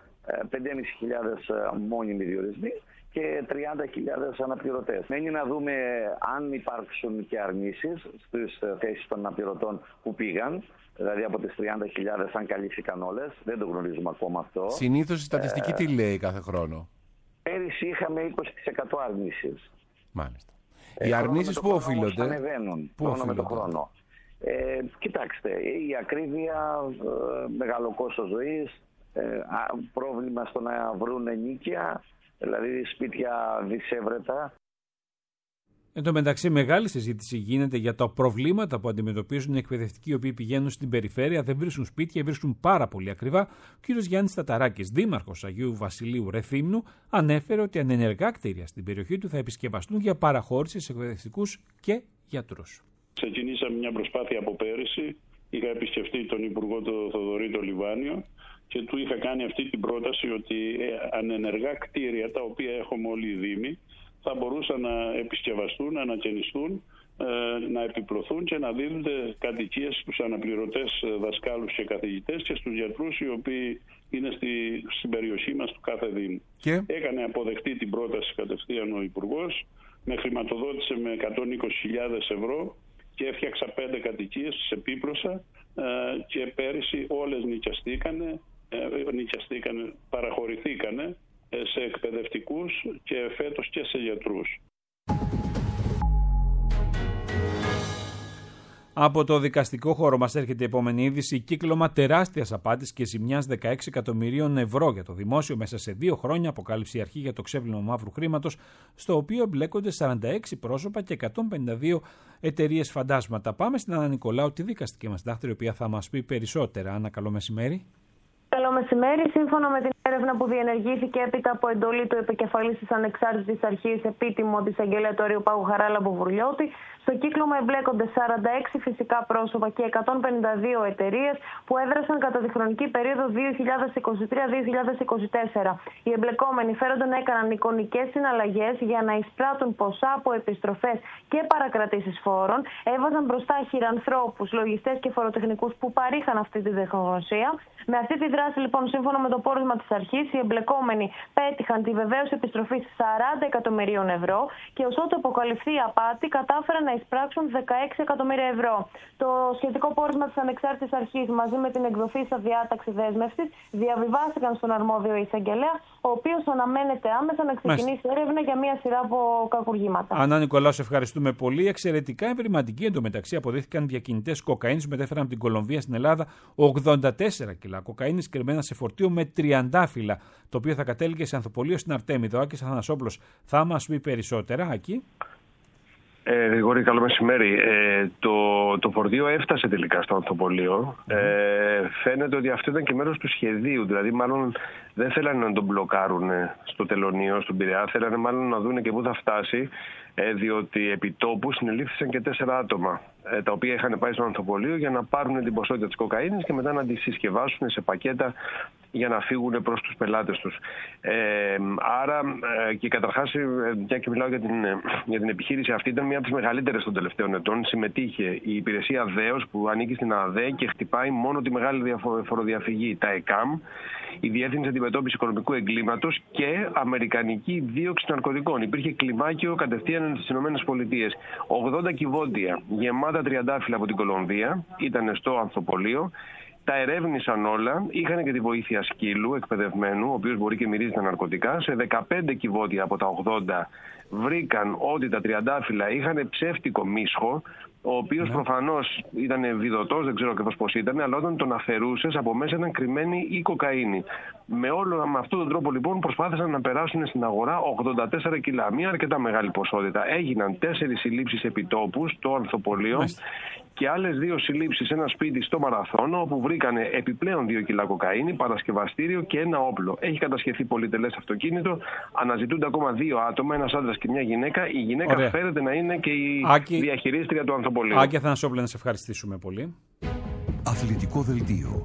5.500 μόνιμοι διορισμοί και 30.000 αναπληρωτές. Μένει να δούμε αν υπάρξουν και αρνήσεις στις θέσεις των αναπληρωτών που πήγαν. Δηλαδή από τις 30.000 αν καλύφθηκαν όλες. Δεν το γνωρίζουμε ακόμα αυτό. Συνήθως η στατιστική τι λέει κάθε χρόνο? Πέρυσι είχαμε 20% αρνήσεις. Μάλιστα. Οι αρνήσεις πού οφείλονται? Ανεβαίνουν χρόνο με το χρόνο. Κοιτάξτε, η ακρίβεια, μεγάλο κόστος ζωής, πρόβλημα στο να βρουν ενοίκια, δηλαδή σπίτια δυσέβρετα. Εν τω μεταξύ, μεγάλη συζήτηση γίνεται για τα προβλήματα που αντιμετωπίζουν οι εκπαιδευτικοί οι οποίοι πηγαίνουν στην περιφέρεια, δεν βρίσκουν σπίτια, βρίσκουν πάρα πολύ ακριβά. Ο κ. Γιάννης Ταταράκης, δήμαρχος Αγίου Βασιλείου Ρεθύμνου, ανέφερε ότι ανενεργά κτίρια στην περιοχή του θα επισκευαστούν για παραχώρηση σε εκπαιδευτικούς και γιατρούς. Ξεκινήσαμε μια προσπάθεια από πέρυσι. Είχα επισκεφτεί τον Υπουργό τον Θοδωρή το Λιβάνιο και του είχα κάνει αυτή την πρόταση ότι ανενεργά κτίρια, τα οποία έχουμε όλοι οι δήμοι, θα μπορούσαν να επισκευαστούν, να ανακαινιστούν, να επιπλωθούν και να δίνονται κατοικίες στους αναπληρωτές δασκάλους και καθηγητές και στους γιατρούς οι οποίοι είναι στην περιοχή μας του κάθε Δήμου. Και έκανε αποδεκτή την πρόταση κατευθείαν ο Υπουργός, με χρηματοδότησε με 120.000 ευρώ και έφτιαξα 5 κατοικίες, τις επίπλωσα και πέρυσι όλες παραχωρηθήκανε σε εκπαιδευτικούς και φέτος και σε γιατρούς. Από το δικαστικό χώρο μας έρχεται η επόμενη είδηση. Κύκλωμα τεράστιας απάτης και ζημιάς 16 εκατομμυρίων ευρώ για το δημόσιο μέσα σε 2 χρόνια, αποκάλυψε η αρχή για το ξέπλυμα μαύρου χρήματος, στο οποίο εμπλέκονται 46 πρόσωπα και 152 εταιρείες φαντάσματα. Πάμε στην Άννα Νικολάου, τη δικαστική μας συντάκτρια, η οποία θα μας πει περισσότερα. Άννα, καλό μεσημέρι. Καλό μεσημέρι. Σύμφωνα με την έρευνα που διενεργήθηκε έπειτα από εντολή του επικεφαλής της Ανεξάρτητης Αρχής, επίτιμο της εισαγγελέα του Αριού Πάγου Χαράλαμπου Βουρλιώτη, στο κύκλωμα εμπλέκονται 46 φυσικά πρόσωπα και 152 εταιρείες που έδρασαν κατά τη χρονική περίοδο 2023-2024. Οι εμπλεκόμενοι φέρονται να έκαναν εικονικές συναλλαγές για να εισπράττουν ποσά από επιστροφές και παρακρατήσεις φόρων, έβαζαν μπροστά χειρανθρώπους, λογιστές και φοροτεχνικούς που παρήχαν αυτή τη τεχνογνωσία. Με αυτή τη δράση, λοιπόν, σύμφωνα με το πόρισμα της αρχής, οι εμπλεκόμενοι πέτυχαν τη βεβαίωση επιστροφής 40 εκατομμυρίων ευρώ και ως ότου αποκαλυφθεί η απάτη, κατάφεραν να εισπράξουν 16 εκατομμύρια ευρώ. Το σχετικό πόρισμα της Ανεξάρτητης Αρχής μαζί με την εκδοθήσα διάταξη δέσμευσης διαβιβάστηκαν στον αρμόδιο εισαγγελέα, ο οποίος αναμένεται άμεσα να ξεκινήσει έρευνα για μια σειρά από κακουργήματα. Ανά Νικολάου, σε ευχαριστούμε πολύ. Εξαιρετικά ευρηματικοί εντωμεταξύ αποδείχθηκαν διακινητές κοκαίνης που μετέφεραν από την Κολομβία στην Ελλάδα 84 κιλά κοκαίνης κρυμμένα σε φορτίο με τριαντάφυλλα, το οποίο θα κατέληγε σε ανθοπολείο στην Αρτέμιδα. Ο Άκης Αθανασόπουλος θα μας πει περισσότερα. Άκη. Γρηγόρη, καλό μεσημέρι. Το φορτίο έφτασε τελικά στο ανθοπολείο. Φαίνεται ότι αυτό ήταν και μέρος του σχεδίου. Δηλαδή, μάλλον δεν θέλανε να τον μπλοκάρουν στο τελωνείο, στον Πειραιά. Θέλανε μάλλον να δούνε και πού θα φτάσει, διότι επί τόπου συνελήφθησαν και 4 άτομα, τα οποία είχαν πάει στο ανθοπολείο για να πάρουν την ποσότητα της κοκαίνης και μετά να τη συσκευάσουν σε πακέτα για να φύγουν προς τους πελάτες τους. Άρα, και καταρχάς, μια και μιλάω για την επιχείρηση αυτή, ήταν μια από τις μεγαλύτερες των τελευταίων ετών. Συμμετείχε η υπηρεσία ΔΕΟΣ που ανήκει στην ΑΔΕ και χτυπάει μόνο τη μεγάλη φοροδιαφυγή, τα ΕΚΑΜ, η Διεύθυνση Αντιμετώπισης Οικονομικού Εγκλήματος και Αμερικανική Δίωξη Ναρκωτικών. Υπήρχε κλιμάκιο κατευθείαν στις ΗΠΑ. 80 κυβότια γεμάτα τριαντάφυλλα από την Κολομβία ήταν στο ανθοπολείο. Τα ερεύνησαν όλα, είχαν και τη βοήθεια σκύλου εκπαιδευμένου, ο οποίος μπορεί και μυρίζει τα ναρκωτικά. Σε 15 κυβότια από τα 80 βρήκαν ότι τα τριαντάφυλλα είχαν ψεύτικο μίσχο, ο οποίος προφανώς ήταν βιδωτός, δεν ξέρω ακριβώς πώς ήταν, αλλά όταν τον αφαιρούσες από μέσα ήταν κρυμμένη η κοκαίνη. Με αυτόν τον τρόπο λοιπόν προσπάθησαν να περάσουν στην αγορά 84 κιλά, μια αρκετά μεγάλη ποσότητα. Έγιναν 4 συλλήψεις επιτόπου στο ανθοπολείο και άλλες 2 συλλήψεις σε ένα σπίτι στο Μαραθώνο, όπου βρήκαν επιπλέον 2 κιλά κοκαίνη, παρασκευαστήριο και ένα όπλο. Έχει κατασχεθεί πολυτελές αυτοκίνητο, αναζητούνται ακόμα 2 άτομα, ένας άντρας και μια γυναίκα. Η γυναίκα φέρεται να είναι και η διαχειρίστρια του ανθοπολίου. Άκη Αθανασόπουλε, να σε ευχαριστήσουμε πολύ. Αθλητικό δελτίο.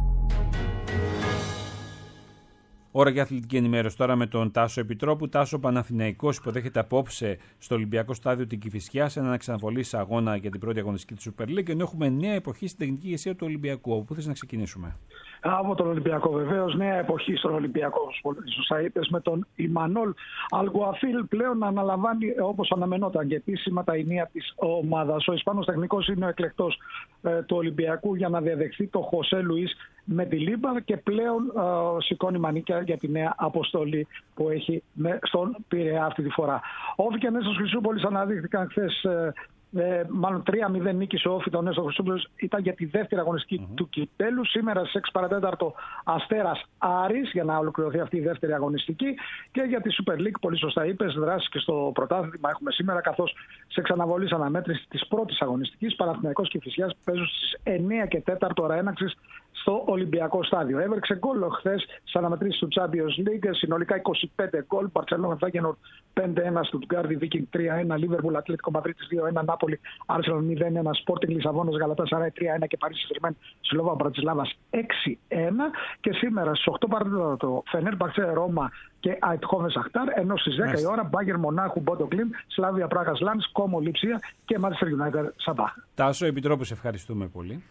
Ώρα για αθλητική ενημέρωση τώρα με τον Τάσο Επιτρόπου. Τάσο, Παναθηναϊκός υποδέχεται απόψε στο Ολυμπιακό Στάδιο την Κηφισιά σε έναν εξαναβολή αγώνα για την πρώτη αγωνιστική του Super League. Ενώ έχουμε νέα εποχή στην τεχνική ηγεσία του Ολυμπιακού. Από πού θες να ξεκινήσουμε? από τον Ολυμπιακό. Βεβαίως, νέα εποχή στον Ολυμπιακό, όπως πολύ σωστά είπες, με τον Ιμανόλ Αλγκουαφίλ πλέον να αναλαμβάνει, όπως αναμενόταν και επίσημα, τα ηνία της ομάδας. Ο Ισπανός τεχνικός είναι ο εκλεκτός του Ολυμπιακού για να διαδεχθεί το Χωσέ Λουίς με τη Λίμπα και πλέον σηκώνει μανίκια για τη νέα αποστολή που έχει στον Πειραιά αυτή τη φορά. Όφη και Νέστος Χρυσούπολης αναδείχθηκαν χθες. Μάλλον 3-0 νίκησε ο Όφη τον Νέστο Χρυσούπολης, ήταν για τη δεύτερη αγωνιστική του κυπέλου. Σήμερα στις 6 παρατέταρτο Αστέρας Άρης για να ολοκληρωθεί αυτή η δεύτερη αγωνιστική. Και για τη Super League, πολύ σωστά είπες, δράσεις και στο πρωτάθλημα έχουμε σήμερα, καθώς σε εξαναβολής αναμέτρηση της πρώτης αγωνιστικής Παναθηναϊκός και Κηφισιάς παίζουν στις 9 και 4 ώρα έναξης στο Ολυμπιακό Στάδιο. Έβρεξε γκολ χθες στις αναμετρήσεις του Champions League, συνολικά 25 γκολ. Μπαρτσελόνα Φάγενορ 5-1, Στουτγκάρδι Βίκινγκ 3-1, Λίβερπουλ Ατλέτικο Μαδρίτης 2-1, Νάπολη Άρσεναλ 0-1, Σπόρτινγκ Λισαβόνας Γαλατάσαράι 3-1 και Παρίσι Σερμέν Σλόβα Μπρατισλάβας 6-1. Και σήμερα στις 8 παρατέταρτο Φενέρμπαχτσε Ρώμα και Αιτχόβεν Σαχτάρ, ενώ στις 10 η ώρα Μπάγερ Μονάχου Μπόντο Κλίν, Σλάβια Πράγας Λάνς, Κόμο Λιψία και Manchester United Σαμπάχ. Τάσο, Επιτρόπους, ευχαριστούμε πολύ.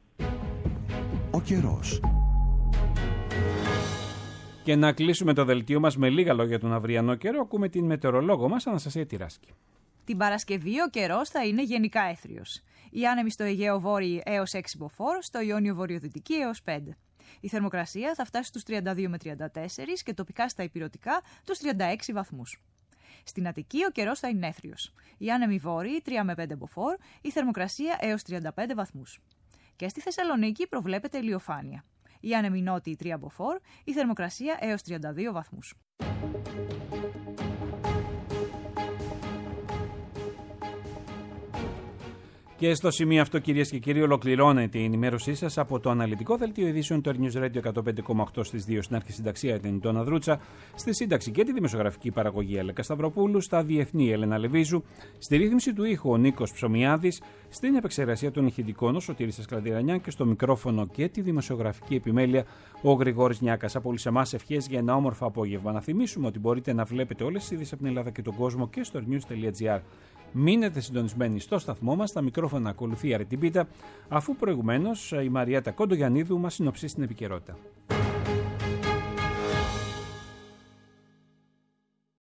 Ο καιρός. Και να κλείσουμε το δελτίο μας με λίγα λόγια τον αυριανό καιρό. Ακούμε την μετεωρολόγο μας, Αναστασία Τυράσκη. Την Παρασκευή ο καιρός θα είναι γενικά έθριος. Οι άνεμοι στο Αιγαίο Βόρειο έως 6 μποφόρ, στο Ιόνιο Βορειοδυτική έως 5. Η θερμοκρασία θα φτάσει στους 32 με 34 και τοπικά στα ηπειρωτικά τους 36 βαθμούς. Στην Αττική ο καιρός θα είναι έθριος. Οι άνεμοι βόρειοι 3 με 5 μποφόρ, η θερμοκρασία έως 35 βαθμούς. Και στη Θεσσαλονίκη προβλέπεται ηλιοφάνεια. Οι άνεμοι νότιοι 3 μποφόρ, η θερμοκρασία έως 32 βαθμούς. Και στο σημείο αυτό, κυρίες και κύριοι, ολοκληρώνεται η ενημέρωσή σας από το αναλυτικό δελτίο ειδήσεων του News Radio 105,8 στις 2 στην αρχισυνταξία την Ντόνα Δρούτσα, στη σύνταξη και τη δημοσιογραφική παραγωγή Έλεκα Σταυροπούλου, στα διεθνή Έλενα Λεβίζου, στη ρύθμιση του ήχου ο Νίκος Ψωμιάδης, στην επεξεργασία των ηχητικών ο Σωτήρης Ασκλαντηρανιάν και στο μικρόφωνο και τη δημοσιογραφική επιμέλεια ο Γρηγόρης Νιάκας. Από όλους εμάς ευχές για ένα όμορφο απόγευμα. Να θυμίσουμε ότι μπορείτε να βλέπετε όλες τις ειδήσεις από την Ελλάδα και τον κόσμο και στο news.gr. Μείνετε συντονισμένοι στο σταθμό μας, στα μικρόφωνα ακολουθεί η Αρετή Πίτα, αφού προηγουμένως η Μαριέτα Κοντογιαννίδου μας συνοψίσει την επικαιρότητα.